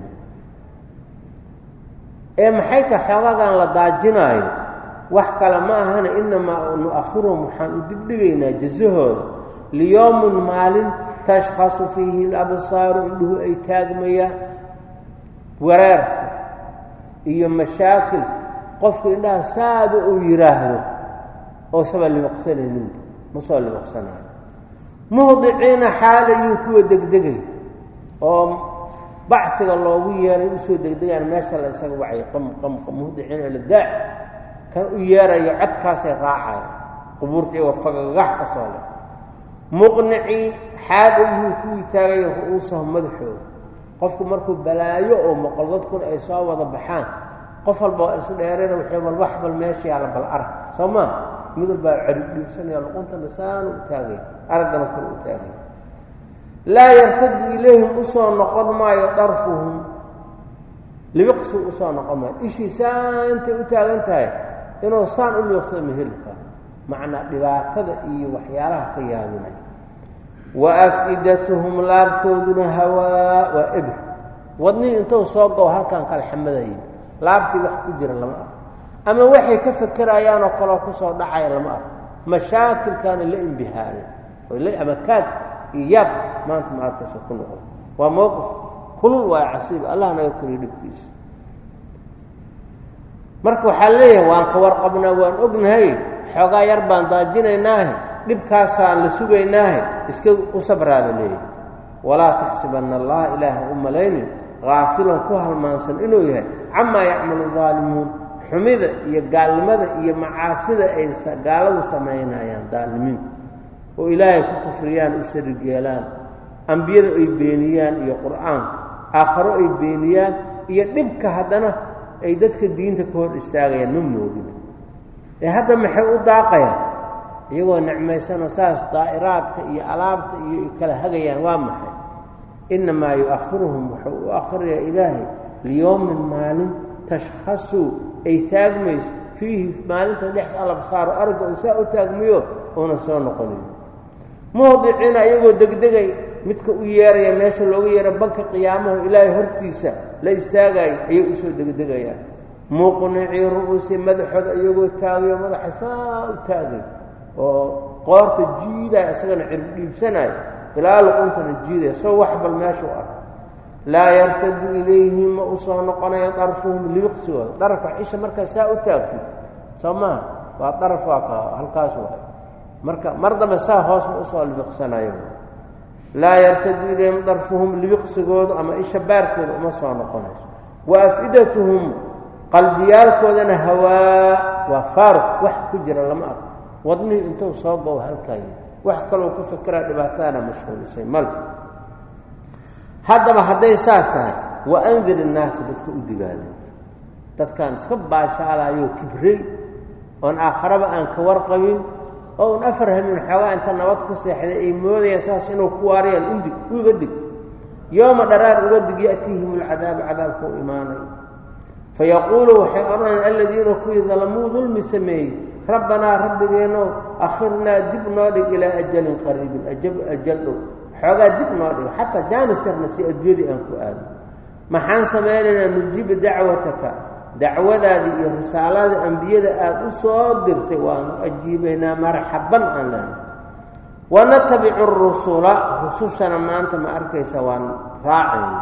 ee maxay tahay xoogaagaan la daajinaayo wax kale ma ahana inamaa nu'akhiruhum waxaan u dibdhigaynaa jasahooda liyowmin maalin tashkhasu fiihi alabsaaru indhuhu ay taagmayaan wareerka iyo mashaakilka qofka indhaha saada uu yidhaahdo oo saba liboqsanayninba ma soo liboqsanaayo muhdiciina xaalayuu kuwa degdegay oo bacfiga loogu yeeray usoo degdegaan meesha la isaga wacay qam qam qam muhdiciina ila daac kan u yeerayo codkaasay raacaya qubuurta iyo fagagax ka soo leh muqnicii xaadayuu kuwii taagayo ru'uusahum madaxooda qofku markuu balaayo oo maqal dadkuna ay soo wada baxaan qof walba isdheerena waxay bal wax bal meesha yaala bal arag soo maa mid walbaa carib dhiibsanaya luqunta lisaanu u taagaya araggana kor u taagaya laa yartadu ilayhim usoo noqon maayo darfuhum libiqsi usoo noqon maayo ishii saantay u taagan tahay inuu saan u liiqsada ma heli karo macnaa dhibaatada iyo waxyaalaha ka yaabinaya wa af-idatuhum laabtooduna hawaa waa ebr wadnihii intuu soo gabo halkaan kala xamadayay laabtii wax ku jira lama arko ama waxay ka fakerayaanoo kaloo ku soo dhacaya lama arko mashaakilkaana la imbihaareen ama kaad iyo yaab maanta ma arkaysa ku noqon waa mowqif kulul waa casiib allah naga koriyo dhibkiisa marka waxaa leeyahay waan ka warqabnaa waan ognahay xoogaa yar baan daajinaynaahe dhibkaasaan la sugaynaahe iska u sabraada leeyahay walaa taxsibanna allaha ilaaha u malaynin gaafilan ku halmaansan inuu yahay camaa yacmalu daalimuun xumida iyo gaalnimada iyo macaasida ay gaaladu samaynayaan daalimiinta oo ilaahay ku kufriyaan u sharig yeelaan ambiyada ay beeniyaan iyo qur'aanka aakharo ay beeniyaan iyo dhibka haddana ay dadka diinta ka hor istaagayaan ma moogin ee hadda maxay u daaqayaan iyagoo nicmaysanoo saas daa'iraadka iyo alaabta iyo kala hagayaan waa maxay inamaa yu-akhiruhum wuxuu u akhriyaa ilaahay liyowmin maalin tashkhasuu ay taagmayso fiihi maalinta dhex alabsaaru arga uu saa u taagmayo uuna soo noqonayo muhdiciina iyagoo degdegay midka u yeeraya meesha loogu yeero banka qiyaamahu ilaahay hortiisa la istaagayo ayay usoo degdegayaan muqnicii ru'uusi madaxooda iyagoo taagayo madaxa saa u taagay oo qoorta jiidaya isagana cirb dhiibsanayo ilaa luquntana jiidaya soo wax bal meesha u ark laa yartadu ilayhim ma u soo noqonayo darfuhum libiqsigooda darafka cisha markaa saa u taagto soo maha waa daraf waa ka halkaas waay marka mar dambe saa hoos ma usoo libiqsanayo laa yartadu ilayhim darfuhum libiqsigooda ama isha baarkooda uma soo noqonayso wa afidatuhum qalbiyaalkoodana hawaa waa faaruq wax ku jira lama arko wadnihii intuu soo gobo halkaayo wax kaloo ka fekeraa dhibaatadana mashquulisay mal haddaba hadday saas tahay wa andir innaasa dadka u digaalay dadkaan iska baashaalaayoo kibrey oon aakharaba aan ka warqabin oo un afar hamin xoogaa inta nabad ku seexday ay moodayaan saas inuu ku waariyaan undig uga dig yooma dharaar uga dig ya'tiihim alcadaabu cadaabka u imaanayo fayaquulu waxay odhanayaan aladiina kuwii dalamuu dulmi sameeyey rabbanaa rabbigeenow akhirnaa dib noo dhig ilaa ajalin qariibin ajal dhow xoogaa dib noo dhig xataa jaanisarna si adduunyadii aan ku aado maxaan samaynaynaa nujiiba dacwataka dacwadaadii iyo risaaladii ambiyada aada u soo dirtay waanu ajiibaynaa marxaban aan leenahay wanatabicu arusula rusushana maanta ma arkaysa waan raacayna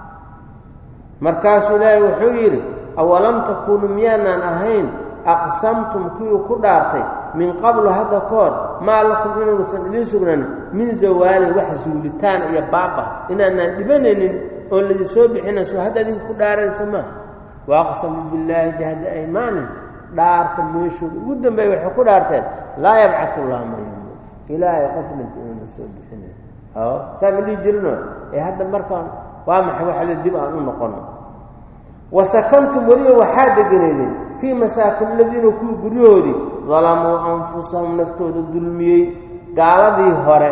markaasuu ilaahay wuxuu yidhi awalam takuunu miyaanaan ahayn aqsamtum kuwii ku dhaartay min qablu hadda ka hor maa lakum inuusan idiin sugnaanin min zawaalin wax zuulitaan iyo baaba inaanaan dhibanaynin oon ladin soo bixinayso hadda idinka ku dhaarayso maa waaqsamuu billaahi jahda aymaanin dhaarta meeshooda ugu dambeeya waxay ku dhaarteen laa yabcasu llahu man yamuut ilaahay qof dhinta inuuna soo bixinayo saa ma dhihi jirino ee hadda markaan waa maxay waxda dib aan u noqono wasakantum weliba waxaa deganaydeen fii masaakin aladiina kuwii guryahoodii dalamuu anfusahum naftooda dulmiyey gaaladii hore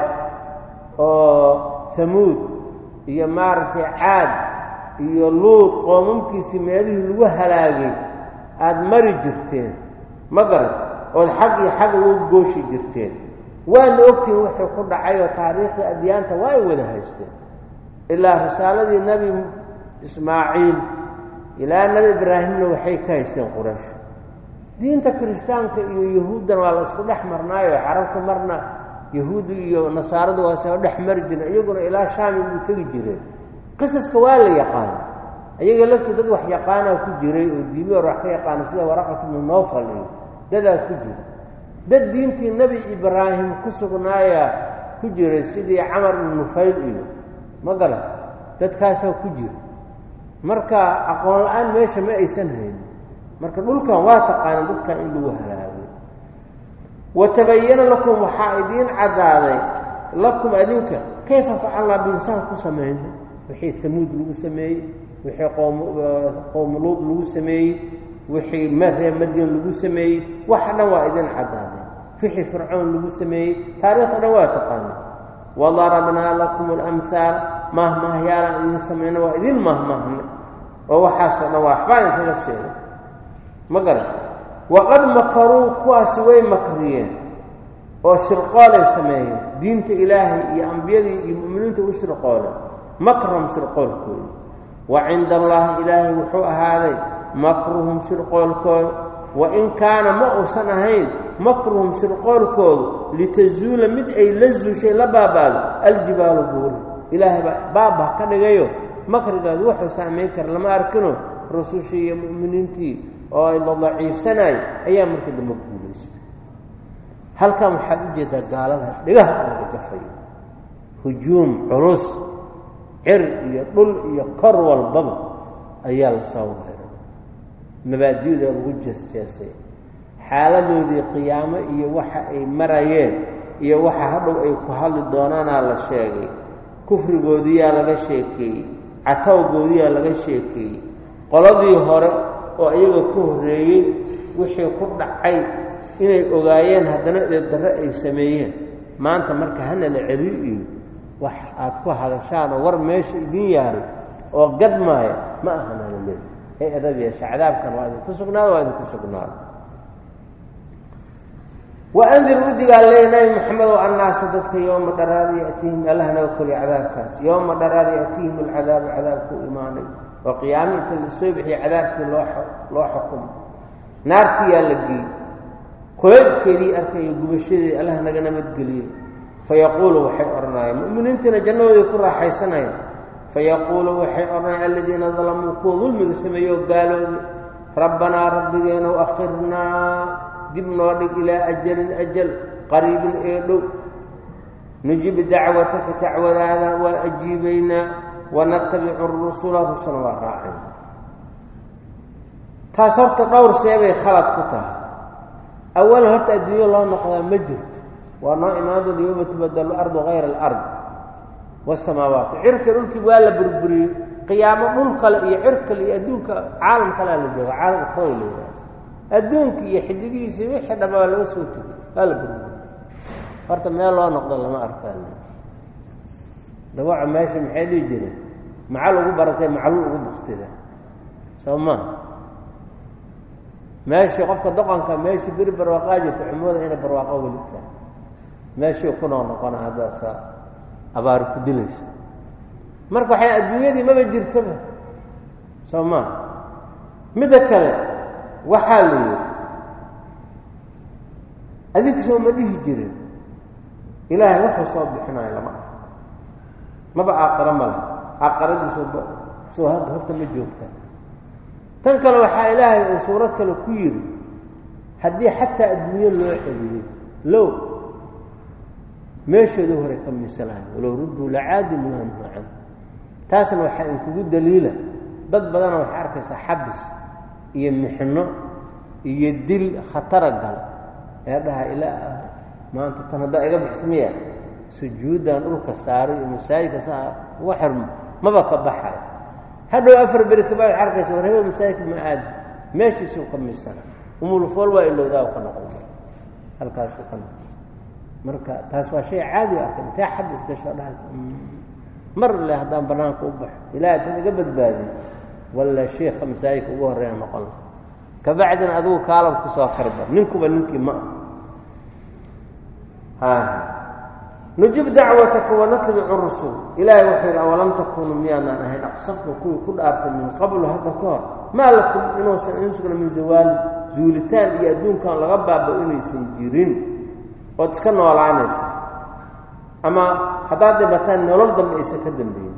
oo hamuud iyo maaragtay caad iyo luud qoomamkiisii meelihii lagu halaagay aada mari jirteen ma garata ood xag iyo xag ugu gooshi jirteen waadna ogtihin wuxuu ku dhacay oo taariikhda adyaanta waa ay wada haysteen ilaa risaaladii nebi ismaaciil ilaa nebi ibraahimna waxay ka haysteen quraysh diinta kirishtaanka iyo yahuuddan waa la isku dhex marnaayo carabta marna yahuudi iyo nasaaradu waa soo dhex mari jireen iyaguna ilaa shaami ugu tegi jireen qisaska waa la yaqaana ayaga laftu dad wax yaqaanaa ku jiray oo diimi hor wax ka yaqaana sida waraqat ibnu nowfal iyo dadaa ku jira dad diintii nebi ibraahim ku sugnaaya ku jiray sidii camar ibnu nufayl iyo ma garata dadkaasaa ku jira marka aqoon la-aan meesha ma aysan haynin marka dhulkan waa taqaana dadkan in lagu halaagay watabayana lakum waxaa idiin caddaaday lakum adinka kayfa facalnaa binsaan ku samayna wixii hamuud lagu sameeyey wixii qowmuluud lagu sameeyey wixii maree madyan lagu sameeyey waxa dhan waa idin caddaadeen wixii fircoon lagu sameeyey taariikhda dhan waa taqaana wadarabnaa lakum alamhaal mahmaahyaalaan idin samayna waa idin mahmaahna oo waxaasoo dhan waa waxbaa inkaga sheegay ma garan waqad makaruu kuwaasi way makriyeen oo shirqoolay sameeyeen diinta ilaahay iyo ambiyadii iyo mu'miniinta u shirqooleen makram shirqoolkooda wa cinda allaahi ilaahay wuxuu ahaaday makruhum shirqoolkooda wa in kaana ma uusan ahayn makruhum shirqoolkoodu litazuula mid ay la zuushay la baabaado aljibaalu buuri ilaahay baa baabah ka dhigayo makrigaadu wuxuu saamayn kara lama arkino rusushii iyo mu'miniintii oo ay la daciifsanayo ayaa marka dambe guulaystay halkan waxaad u jeedaa gaalada dhigaha laga jafayo hujuum culus cir iyo dhul iyo kor walbaba ayaa la soo weeraray mabaadi'da lagu jeesjeesay xaaladoodii qiyaamo iyo waxa ay marayeen iyo waxa hadhow ay ku hadli doonaanaa la sheegay kufrigoodiyaa laga sheekeeyey catawgoodiyaa laga sheekeeyey qoladii hore oo iyaga ku horreeyey wixii ku dhacay inay ogaayeen haddana eebdarre ay sameeyeen maanta marka hana la celiyo iyo wax aad ku hadashaan oo war meesha idin yaalo oo gadmaayo ma ahana leeyahay ee adab yeesha cadaabkan waa idin ku sugnaado waa idin ku sugnaado وأنذر ودي قال لنا محمد والناس ضدك يوم درار يأتيهم الله نوكل عذاب كاس يوم درار يأتيهم العذاب عذابك إيماني وقيامي الصبح عذابك لو حكم نارتي يلقي كل كذي أركي يقوم الشيء الله نجنا متقلي فيقول وحي أرناي مؤمن أنتنا جنة يكون راح يسناي فيقول وحي أرناي الذين ظلموا كظلم سميوا قالوا ربنا ربنا وأخرنا دبنا إلى أجل أجل قريب إيدو نجيب دعوتك تعوذانا وأجيبنا ونتبع الرسول رسول الراعين تاثرت دور سيبي خلط كتها أول هرت الدنيا الله نقضى مجد وأنا إماد اليوم تبدل الأرض غير الأرض والسماوات عرك الأولك ولا بربري قيام ملك عرك ليدوك عالم كلا لجوه عالم خولي adduunka iyo xidigiisa wixii dhabaa laga soo tegay hal burbuur horta meel loo noqdo lama arkaan dawaca meesha maxay dhigi jireen macal ugu baratay macal ugu baqtida sooma meesha qofka dhaqanka meesha bir barwaaqaajita cumada ina barwaaqo walita meesha ku noqon hada sa abaar ku dilaysa marka waxay adduunyadii ma jirtaba sooma mid kale waxaa la yidhi adig soo ma dhihi jirin ilaahay wuxuu soo bixinayo lama arko maba aakhiro male aakhiradiisu soo hadda horta ma joogta tan kale waxaa ilaahay uu suurad kale ku yidhi haddii xataa adduunyo loo celiyey low meesheedu hore ka misalahay walow rudduu lacaadu limaa nuhuu canhu taasna waxaa inkugu daliila dad badana waxaa arkaysaa xabis iyo mixno iyo dil khatara gal ee dhaha ilaa maanta tan hada iga bixsamiya sujuudan dhulka saaray iyo masaajidka saa ugu xirmo maba ka baxay hadhow afar beri ka baa arkaysa warheebo masaajidka ma aad meeshiisu ka misana umul fool waa ilowdaa ka noqdo halkaas ku kan marka taas waa shay caadi ah inta xabis ka soo dhahay mar la hadaan banaanka u bax ilaa tan iga badbaadi ولا شيخ مسايك وهرين نقل كبعدنا أذو كالم كسوا خربا منكم منكم ما ها نجيب دعوتك ونتبع الرسول إلهي وحير أولم تكونوا ميانا نهي أقصدنا كل كل أرض من قبل هذا كار ما لكم إنه سنسكن من زوال زولتان يأدون كان لغبا بإنه سنجيرين وتسكنوا على عنيس أما حداد بتان نولد من إيسا كدن بين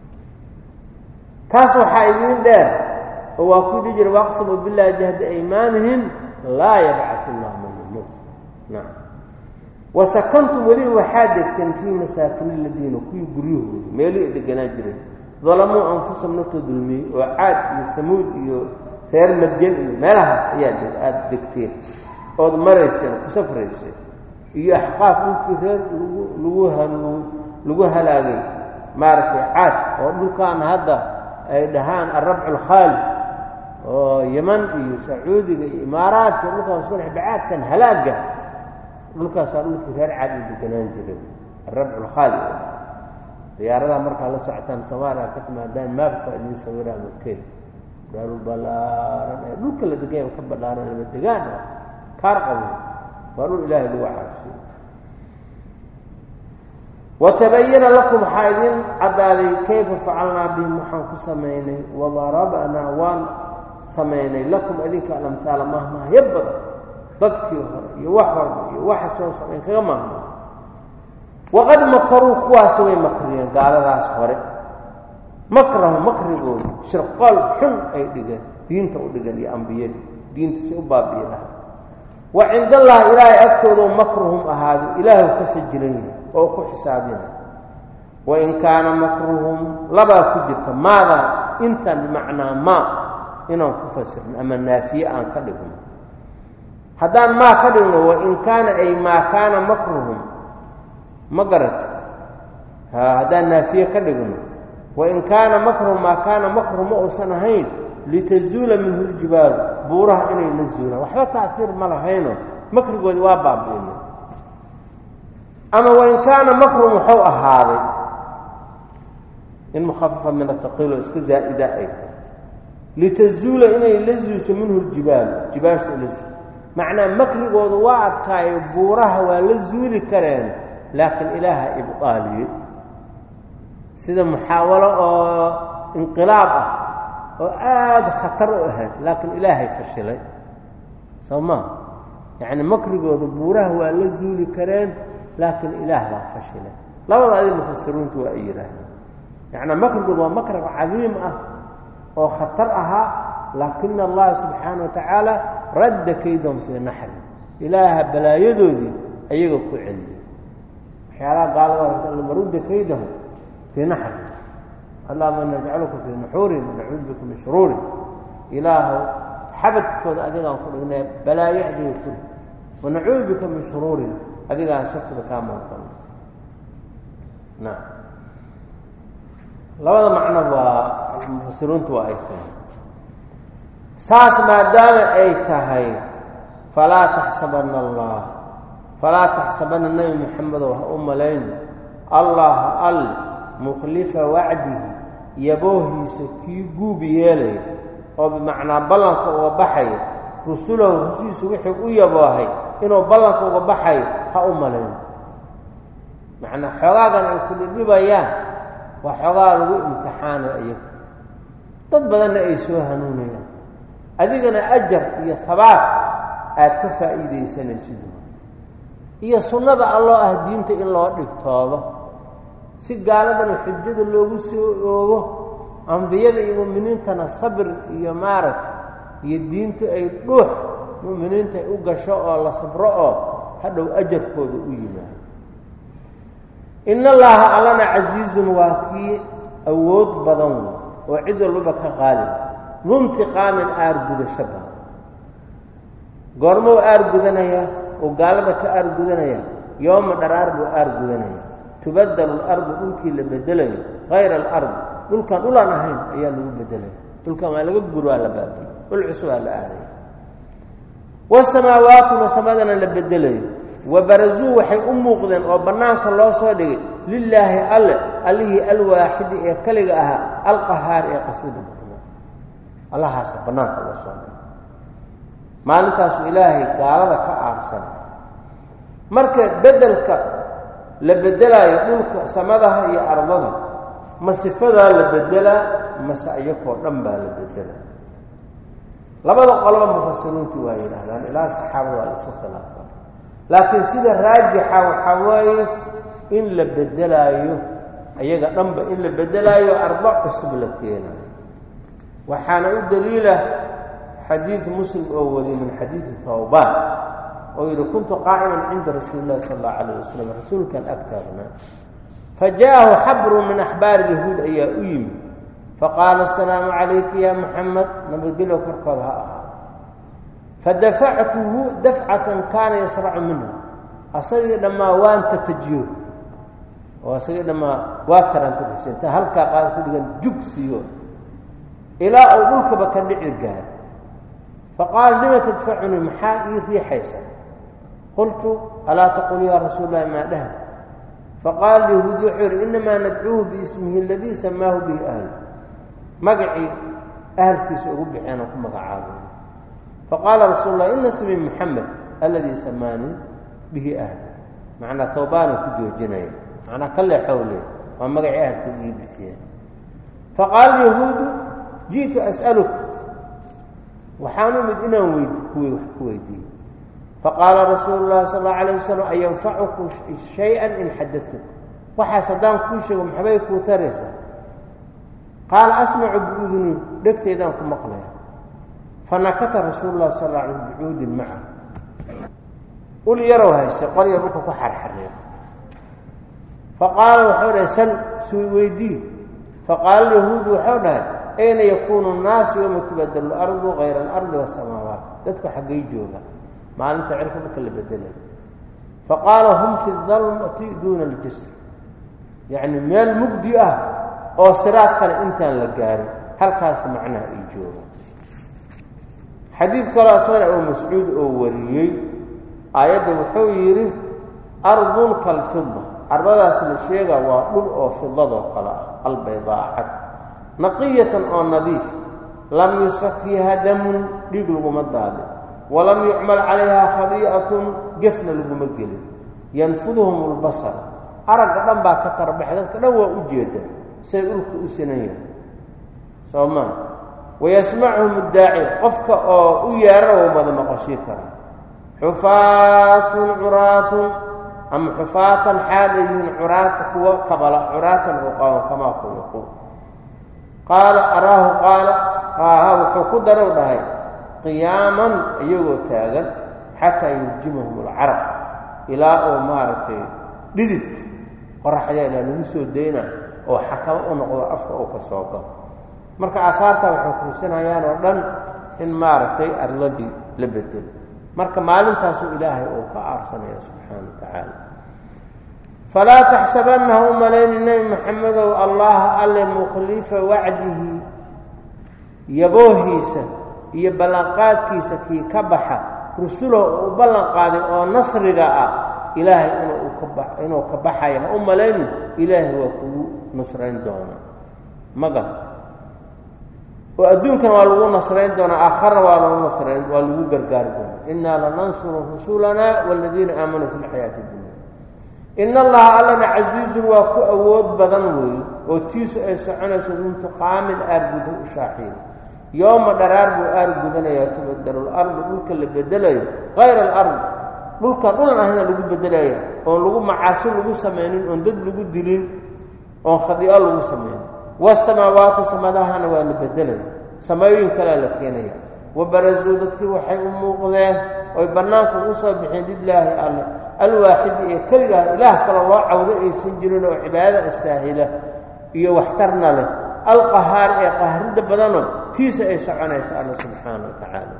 taas waxa idin dheer oo waa ku dhijir waqsam billahi jahd aymanihim la yab'ath Allah man yamut na'am wa sakantum wali wahadatan fi masakin alladina ku guriyuhu meelo deganaa jireen zalamu anfusum naftu dulmi wa aad iyo thamud iyo reer madyan iyo meelahaas ayaa aad degteen oo maraysan ku safraysay iyo ahqaaf intii reer lagu hanu lagu halaagay maarkay aad oo dhulkaan hadda ay dhahaan arab al-khali oo yaman iyo sacuudiga iyo imaaraadka dhulkaas ku xibcaad kan halaaga dhulkaas dhulkii reer caadi deganaan jiray arab al-khali diyaarada marka la socotaan Soomaaliya ka timaadaan maabka idin sawiraan markay daarul balaaran ee dhulka la degay ka balaaran la degaan kaar qabo waru ilaahi lagu caasiyo وتبين لكم حايدين عدالي كيف فعلنا بهم وحن كسميني وضربنا وان سميني لكم أذيك الأمثال مهما يبدأ ضدك يوحر يوحسون سمين كما وقد مكروا كواسوي مكرين قال ذا أسفر مكره مكربون شرقال حن أي دقان دين تقول يا أنبياء دين تسيبا بينا وعند الله إلهي أكتوذوا مكرهم أهذا إلهي كسجلين أو كحسابنا وإن كان مكرهم لبا كجرت ماذا انت بمعنى ما إنهم كفسر أما النافية عن قدهم هذان ما قدرنا وإن كان أي ما كان مكرهم مقرت هذان نافية قدرنا وإن كان مكرهم ما كان مكرهم أوسنهين لتزول منه الجبال بورها إنه ينزوله وحبا تأثير ملهينه مكر قد وابع بينه أما وإن كان مكرهم حوء هذا in mukhafafa min athaqiil iska zaa'ida ay litazuula inay lazuuso minhu aljibaal jibaashu lazu macnaa makrigooda waa adkaayo buuraha waa la zuuli kareen laakiin ilaaha ibqaaliye sida muxaawalo oo inqilaab ah oo aada khatar u ahayd laakiin ilaahay fashilay soo maa yacni makrigooda buuraha waa la zuuli kareen laakiin ilaah baa fashilay labada adi mufasiriintu waa ay yidhaahdeen yacnaa makrigooda waa makrig cadiim ah oo khatar ahaa laakina allaha subxaana wa tacaala radda kaydahum fii naxri ilaaha balaayadoodii ayaga ku celiyey waxyaalaha gaalada rabta lamarudda kaydahum fii naxri allahuma najcaluka fii nuxuurin wanacuudu bika min shuruurin ilaahu xabadkooda adigaan ku dhignay balaayo adiga ku dhig wanacuudu bika min shuruurin adigaan shartiga kaa muuqan naam labada macno waa mufasiriintu waa ay tahay saas maadaama ay tahay falaa taxsabanna allah falaa taxsabanna nebi maxamedow ha u malayn allah al mukhlifa wacdihi yaboohiisa kii guub yeelaya oo bimacnaa ballanka uga baxaya rusulahu rusushiisu wixii u yaboohay inuu ballanka uga baxayo ha u malayn macnaa xoogaagan ay ku dhidhibayaan waa xoogaa lagu imtixaanayo iyagu dad badanna ay soo hanuunayaan adigana ajar iyo habaat aad ka faa'iidaysanaysid iyo sunnada alloo ah diinta in loo dhigtoodo si gaaladana xujada loogu soo oogo ambiyada iyo mu'miniintana sabir iyo maaragta iyo diinta ay dhuux mu'miniinta ay u gasho oo la sabro oo hadhow ajarkooda u yimaado in allaha allana casiizun waa kii awood badan oo cid walbaba ka qaalib muntiqaamin aargudasho badan goormuu aargudanaya oo gaalada ka aargudanaya yooma dharaar buu aargudanaya tubaddalu alardu dhulkii la bedelayo hayra alardi dhulkan dhulaan ahayn ayaa lagu bedelaya dhulkan waa laga gur waa la baabiy dhul cusub waa la aaday wasamaawaatuna samadana la bedelayo wabarazuu waxay u muuqdeen oo bannaanka loo soo dhigay lilaahi alle allihii alwaaxidi ee keliga ahaa alqahaar ee qaswada badnaa allahaasa bannaanka loo soo dhigay maalintaasu ilaahay gaalada ka aarsan marka beddelka la beddelaayo dhulka samadaha iyo ardada ma sifadaa la beddelaa mase iyakoo dhan baa la beddelaa labada qoloba mufasiriintu waa yidhaahdaan ilaa saxaabada waa laisu khilaafa laakiin sida raajixa waxaa waaye in la beddelaayo iyaga dhanba in la beddelaayo ardo cusub la keenayo waxaana u daliila xadiid muslim oo wariyey min xadiidi thawbaan oo yidhi kuntu qaa'iman cinda rasuuli illahi sala allahu calayh wasalam rasuulkan ag taagnaa faja'ahu xabrun min axbaari yahuud ayaa u yimi faqaala asalaamu calayka ya maxamed nabadgelyo korkooda ha ahaa fadafactuhu dafcatan kaana yasracu minha asagii dhammaa waan tatajiyo oo asagii dhammaa waa taranturisa inta halkaa qaada ku dhigan jug siiyo ilaa uu dhulkaba ka dhici gaaro faqaala lima tadfacunii maxaa ii riixaysa qultu alaa taqul yaa rasuul allahi maa dhaha faqaala yahuudi wuxuu yidhi inamaa nadcuuhu biismihi aladii samaahu bihi ahlu magacii ahalkiisa ugu bixeen oo ku magacaabay faqaala rasuul allah ina ismii muxamed aladii samaanii bihi ahlu macnaa thawbaanu ku joojinaya macnaa ka leexow leh waa magacii ahalku ii bixiyeen faqaala yahuudu ji'tu as'aluka waxaan u mid inaan weyd kuwii wax ku weydiiye faqaala rasuulu llahi sala allahu alayh wasalam an yanfacuku shay-an in xadadtuk waxaas haddaan kuu sheego maxbay kuu taraysaa qaala asmacu biuduni dhegteydaan ku maqlaya fanakata rasuulu llahi sal alla alay bicuudin maca ul yarow haysta qolya dhulka ku xarxariya faqaala waxau dhahay sal suu weydii faqaala yahuudu waxau dhahay ayna yakuunu nnaasu yowma tubadalu ardu hayra alardi wasamaawaat dadku xaggay jooga maalinta cirka marka la bedelayo faqaala hum fi dalmati duuna aljisr yacni meel mugdi ah oo siraadkana intaan la gaarin halkaas macnaha ay jooga xadiid kaloo asagana oo mascuud oo wariyey aayadda wuxuu yidhi ardun kalfida arbadaas la sheega waa dhul oo fidadoo kale ah albaydaa cad naqiyatan oo nadiif lam yusfak fiiha damun dhiig laguma daadin walam yucmal calayha khadii'atun gefna laguma gelin yanfuduhum lbasar aragga dhan baa ka tarbaxay dadka dhan waa u jeeda say dhulka u sinan yahay soo maa wayasmacuhum addaaci qofka oo u yeerana wou mada maqashii kara xufaatun curaatun ama xufaatan xaalayihiin curaata kuwa kabala curaatan oo qaawan kamaa khuliquu qaala araahu qaala haaha wuxuu ku darow dhahay qiyaaman iyagoo taagan xataa yurjimahum alcarab ilaa oo maaragtay dhididka qoraxdeena lagu soo dayna oo xakamo u noqdo afka oo ka soo galo marka aahaarta waxay kurusanayaan oo dhan in maaragtay arladii la bedelo marka maalintaasuu ilaahay uu ka aarsanaya subxaana wa tacaala falaa taxsabannaha u malayni nebi maxamedow allaha alle mukhlifa wacdihi yaboohiisa iyo ballanqaadkiisa kii ka baxa rusulahu uu ballan qaaday oo nasriga ah ilaahay inuu ka inuu ka baxayo ha u malayni ilaahay waa kugu nusrayn doona magan oo adduunkana waa lagu nasrayn doonaa aakharna waa lagu nasrayn waa lagu gargaari doonaa innaa lanansuru rusulanaa waaladiina aamanuu fi lxayaati addunya ina allaha allana casiizun waa ku awood badan weeye oo tiisu ay soconayso mintiqaamin aarguda u shaaxiin yooma dharaar buu aargudanayaa tubadalu lardu dhulka la bedelayo hayra alardi dhulkan dhulan ahna lagu bedelaya oon lagu macaasi lagu samaynin oon dad lagu dilin oon khadii'o lagu samaynin wasamaawaatu samadahana waa la bedelaya samooyin kalea la keenaya wabarazuu dadkii waxay u muuqdeen oy bannaanka ugu soo bixeen lilaahi alle alwaaxidi ee keligaah ilaah kale loo cawdo aysan jirin oo cibaadada istaahila iyo waxtarna leh alqahaar ee qahridda badanoo tiisa ay soconayso alla subxaana wa tacaala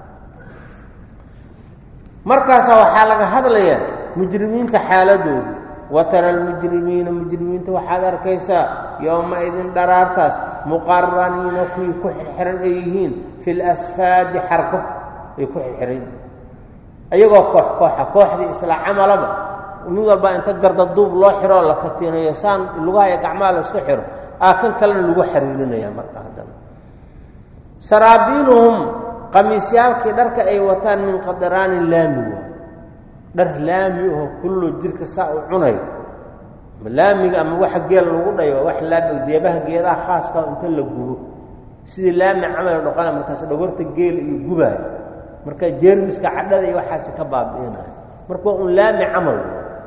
markaasaa waxaa laga hadlayaa mujrimiinta xaaladooda wa tara almujrimiina mujrimiinta waxaad arkaysaa yowma-idin dharaartaas muqaraniina kuwii ku xirxiran ay yihiin fi lasfaadi xargo ay ku xirxiran yihiin ayagoo koox kooxa kooxdii isla camalaba mid walbaa inta gardaduub loo xiroo la katiinayo saan lugaha iyo gacmaha la isku xiro aa kan kalena lagu xariirinaya marka haddana saraabiiluhum qamiisyaalkii dharka ay wataan min qadaraanin laami waa dhar laami oo kullo jirka saa u cunayo laamiga ama waxa geel lagu dhayo wax laami deebaha geedaha khaaska inta la gubo sidii laami camal dhaqana markaas dhogorta geel iyo gubaayo marka jeermiska cadhada iyo waxaas ka baabi'inayo marka uu laami camal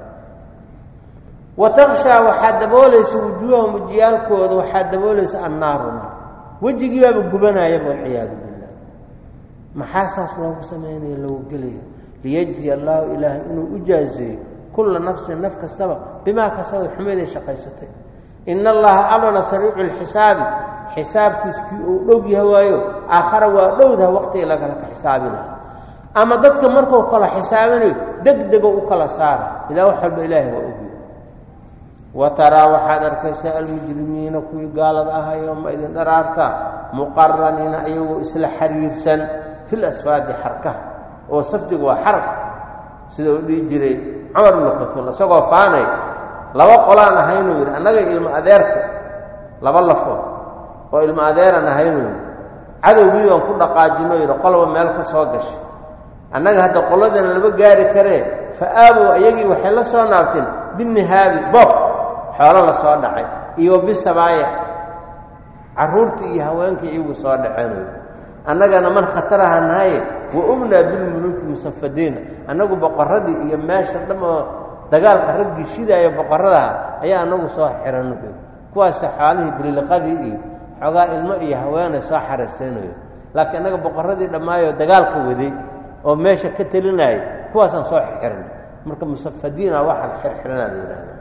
وتغشى وحدبوليس وجوههم وجيالكود وحدبوليس النار وجهي باب غبنايا والعياذ بالله محاسس لو سميني لو قلي ليجزي الله اله انه اجازي كل نفس نفس السبب بما كسب حميد شقيستي ان الله امر سريع الحساب حساب كسكي او دوغ يهوايو اخر وا دوده وقتي لغا حسابنا اما ددك markuu kala xisaabinayo degdeg uu kala saar ila waxa ilaahay waa ogi وترى وحد أركيس المجرمين كوي قالت أها يوم إذن درارتا مقرنين أيوه إسلا حريرسا في الأسفاد حركة وصفتك وحرك سيدو يجري عمر بن الخطاب سوى فاني لو قلانا هينو يري أنك إلما أذيرك لما اللفو وإلما أذيرنا هينو عدو بيضا كنا قاجنو يري قلوا مالك سوقش أنك هذا قلودنا اللي بقاري كري فآبوا أيجي وحلا سونافتين بالنهابي بوب xoolo la soo dhacay iyo bisabaaya caruurtii iyo haweenkii iyagu soo dhaceen annagana man khataraha nahay wa umna bil muluk musaffadiin annagu boqoradii iyo meesha dhamo dagaalka raggi shidaaya boqorada ayaa annagu soo xiranay kuwaas xaalihii biliqadii iyo xogaa ilmo iyo haween soo xaraseenay laakiin annaga boqoradii dhamaayo dagaalka waday oo meesha ka talinay kuwaas aan soo xiran marka musaffadiina waxa xirxirana leeyahay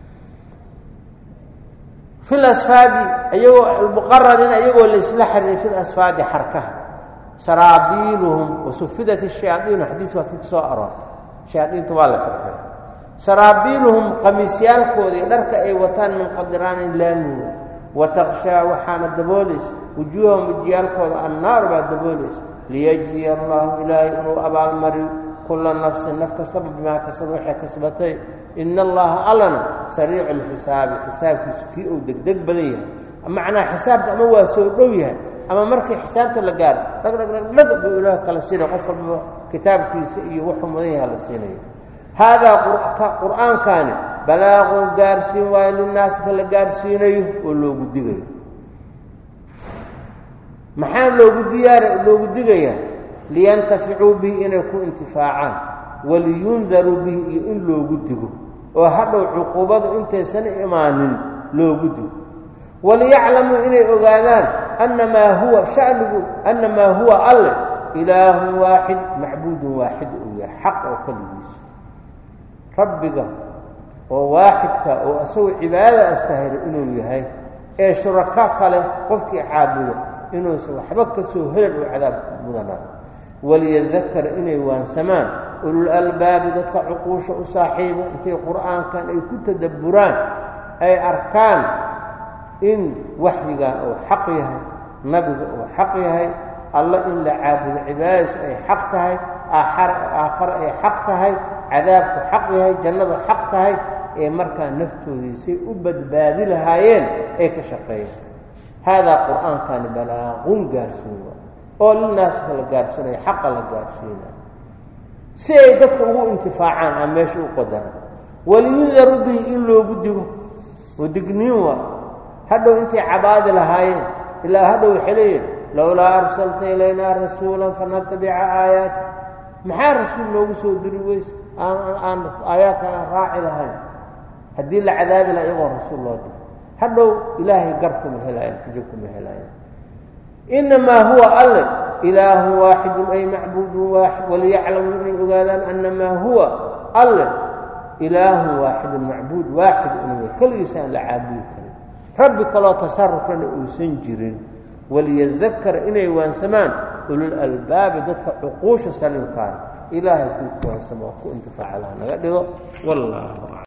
في الأسفاد أيوه المقررين أيوه الإصلاح في الأسفاد حركة سرابيلهم وسفدت الشياطين حديث وكيك سوء أراد شياطين طوال الحركة سرابيلهم قميسيال كوري درك أيوتان من قدران اللامو وتغشى وحان الدبوليس وجوههم وجيال كوري النار بعد الدبوليس ليجزي الله إلهي أنه أبا المريض كل نفس نفس سبب ما كسب وحي كسبتي ina allaha allana sariicu lxisaabi xisaabkiisu kii uu degdeg badan yahay macnaa xisaabka ama waa soo dhow yahay ama markii xisaabta la gaaro dhagdhagdhagdhag buu ilaah kala siinaya qof walba kitaabkiisa iyo wuxuu mudan yaha la siinayo haadaa qur'aankani balaaqun gaarsiin waayo linaaska la gaarsiinayo oo loogu digayo maxaa loogu diyaara loogu digayaa liyantaficuu bihi inay ku intifaacaan waliyundaruu bihi iyo in loogu digo oo hadhow cuquubadu intaysan imaanin loogu digo waliyaclamuu inay ogaadaan annamaa huwa shanigu annamaa huwa alle ilaahun waaxid macbuudun waaxid uu yahay xaq oo keligiisa rabbiga oo waaxidka oo asagoo cibaadada astahiro inuu yahay ee shuraka kale qofkii caabudo inuusan waxba ka soo helin oo cadaab mudanaa waliyadakara inay waansamaan ulul albaabi dadka cuquusha u saaxiiba intay qur'aankan ay ku tadabburaan ay arkaan in waxyigan uu xaq yahay nabiga uu xaq yahay alla in la caabudo cibaadadiisu ay xaq tahay aakhare ay xaq tahay cadaabku xaq yahay jannadu xaq tahay ee markaa naftoodiisay u badbaadi lahaayeen ay ka shaqeeyeen haadaa qur'aankani balaaqun gaarsiin waa oo linaaska la gaarsiinayo xaqa la gaarsiinayo si ay dadka ugu intifaacaan aan meesha u qadaran waliyundaru bihi in loogu digo oo digniin waa hadhow intay cabaadi lahaayeen ilaa hadhow waxay leeyihin lowlaa arsalta ilaynaa rasuulan fanatabica aayaati maxaa rasuul loogu soo diri weys aan aan aayaadkan aan raaci lahayn haddii la cadaabi laha iyagoo rasuul loo diro hadhow ilaahay gar kuma helaayeen xujo kuma helaayeen inamaa huwa alle ilaahun waaxidun ay macbuudun waaxid waliyaclamuu inay ogaadaan annamaa huwa alle ilaahun waaxidun macbuud waaxid inuu keligiisa aan la caabudi karin rabbi kaloo tasarufana uusan jirin waliyadakara inay waansamaan ulul albaabi dadka cuquusha salimkaan ilaahay kuu waansamo oo ku intifaaca laha naga dhigo wallaahu aclam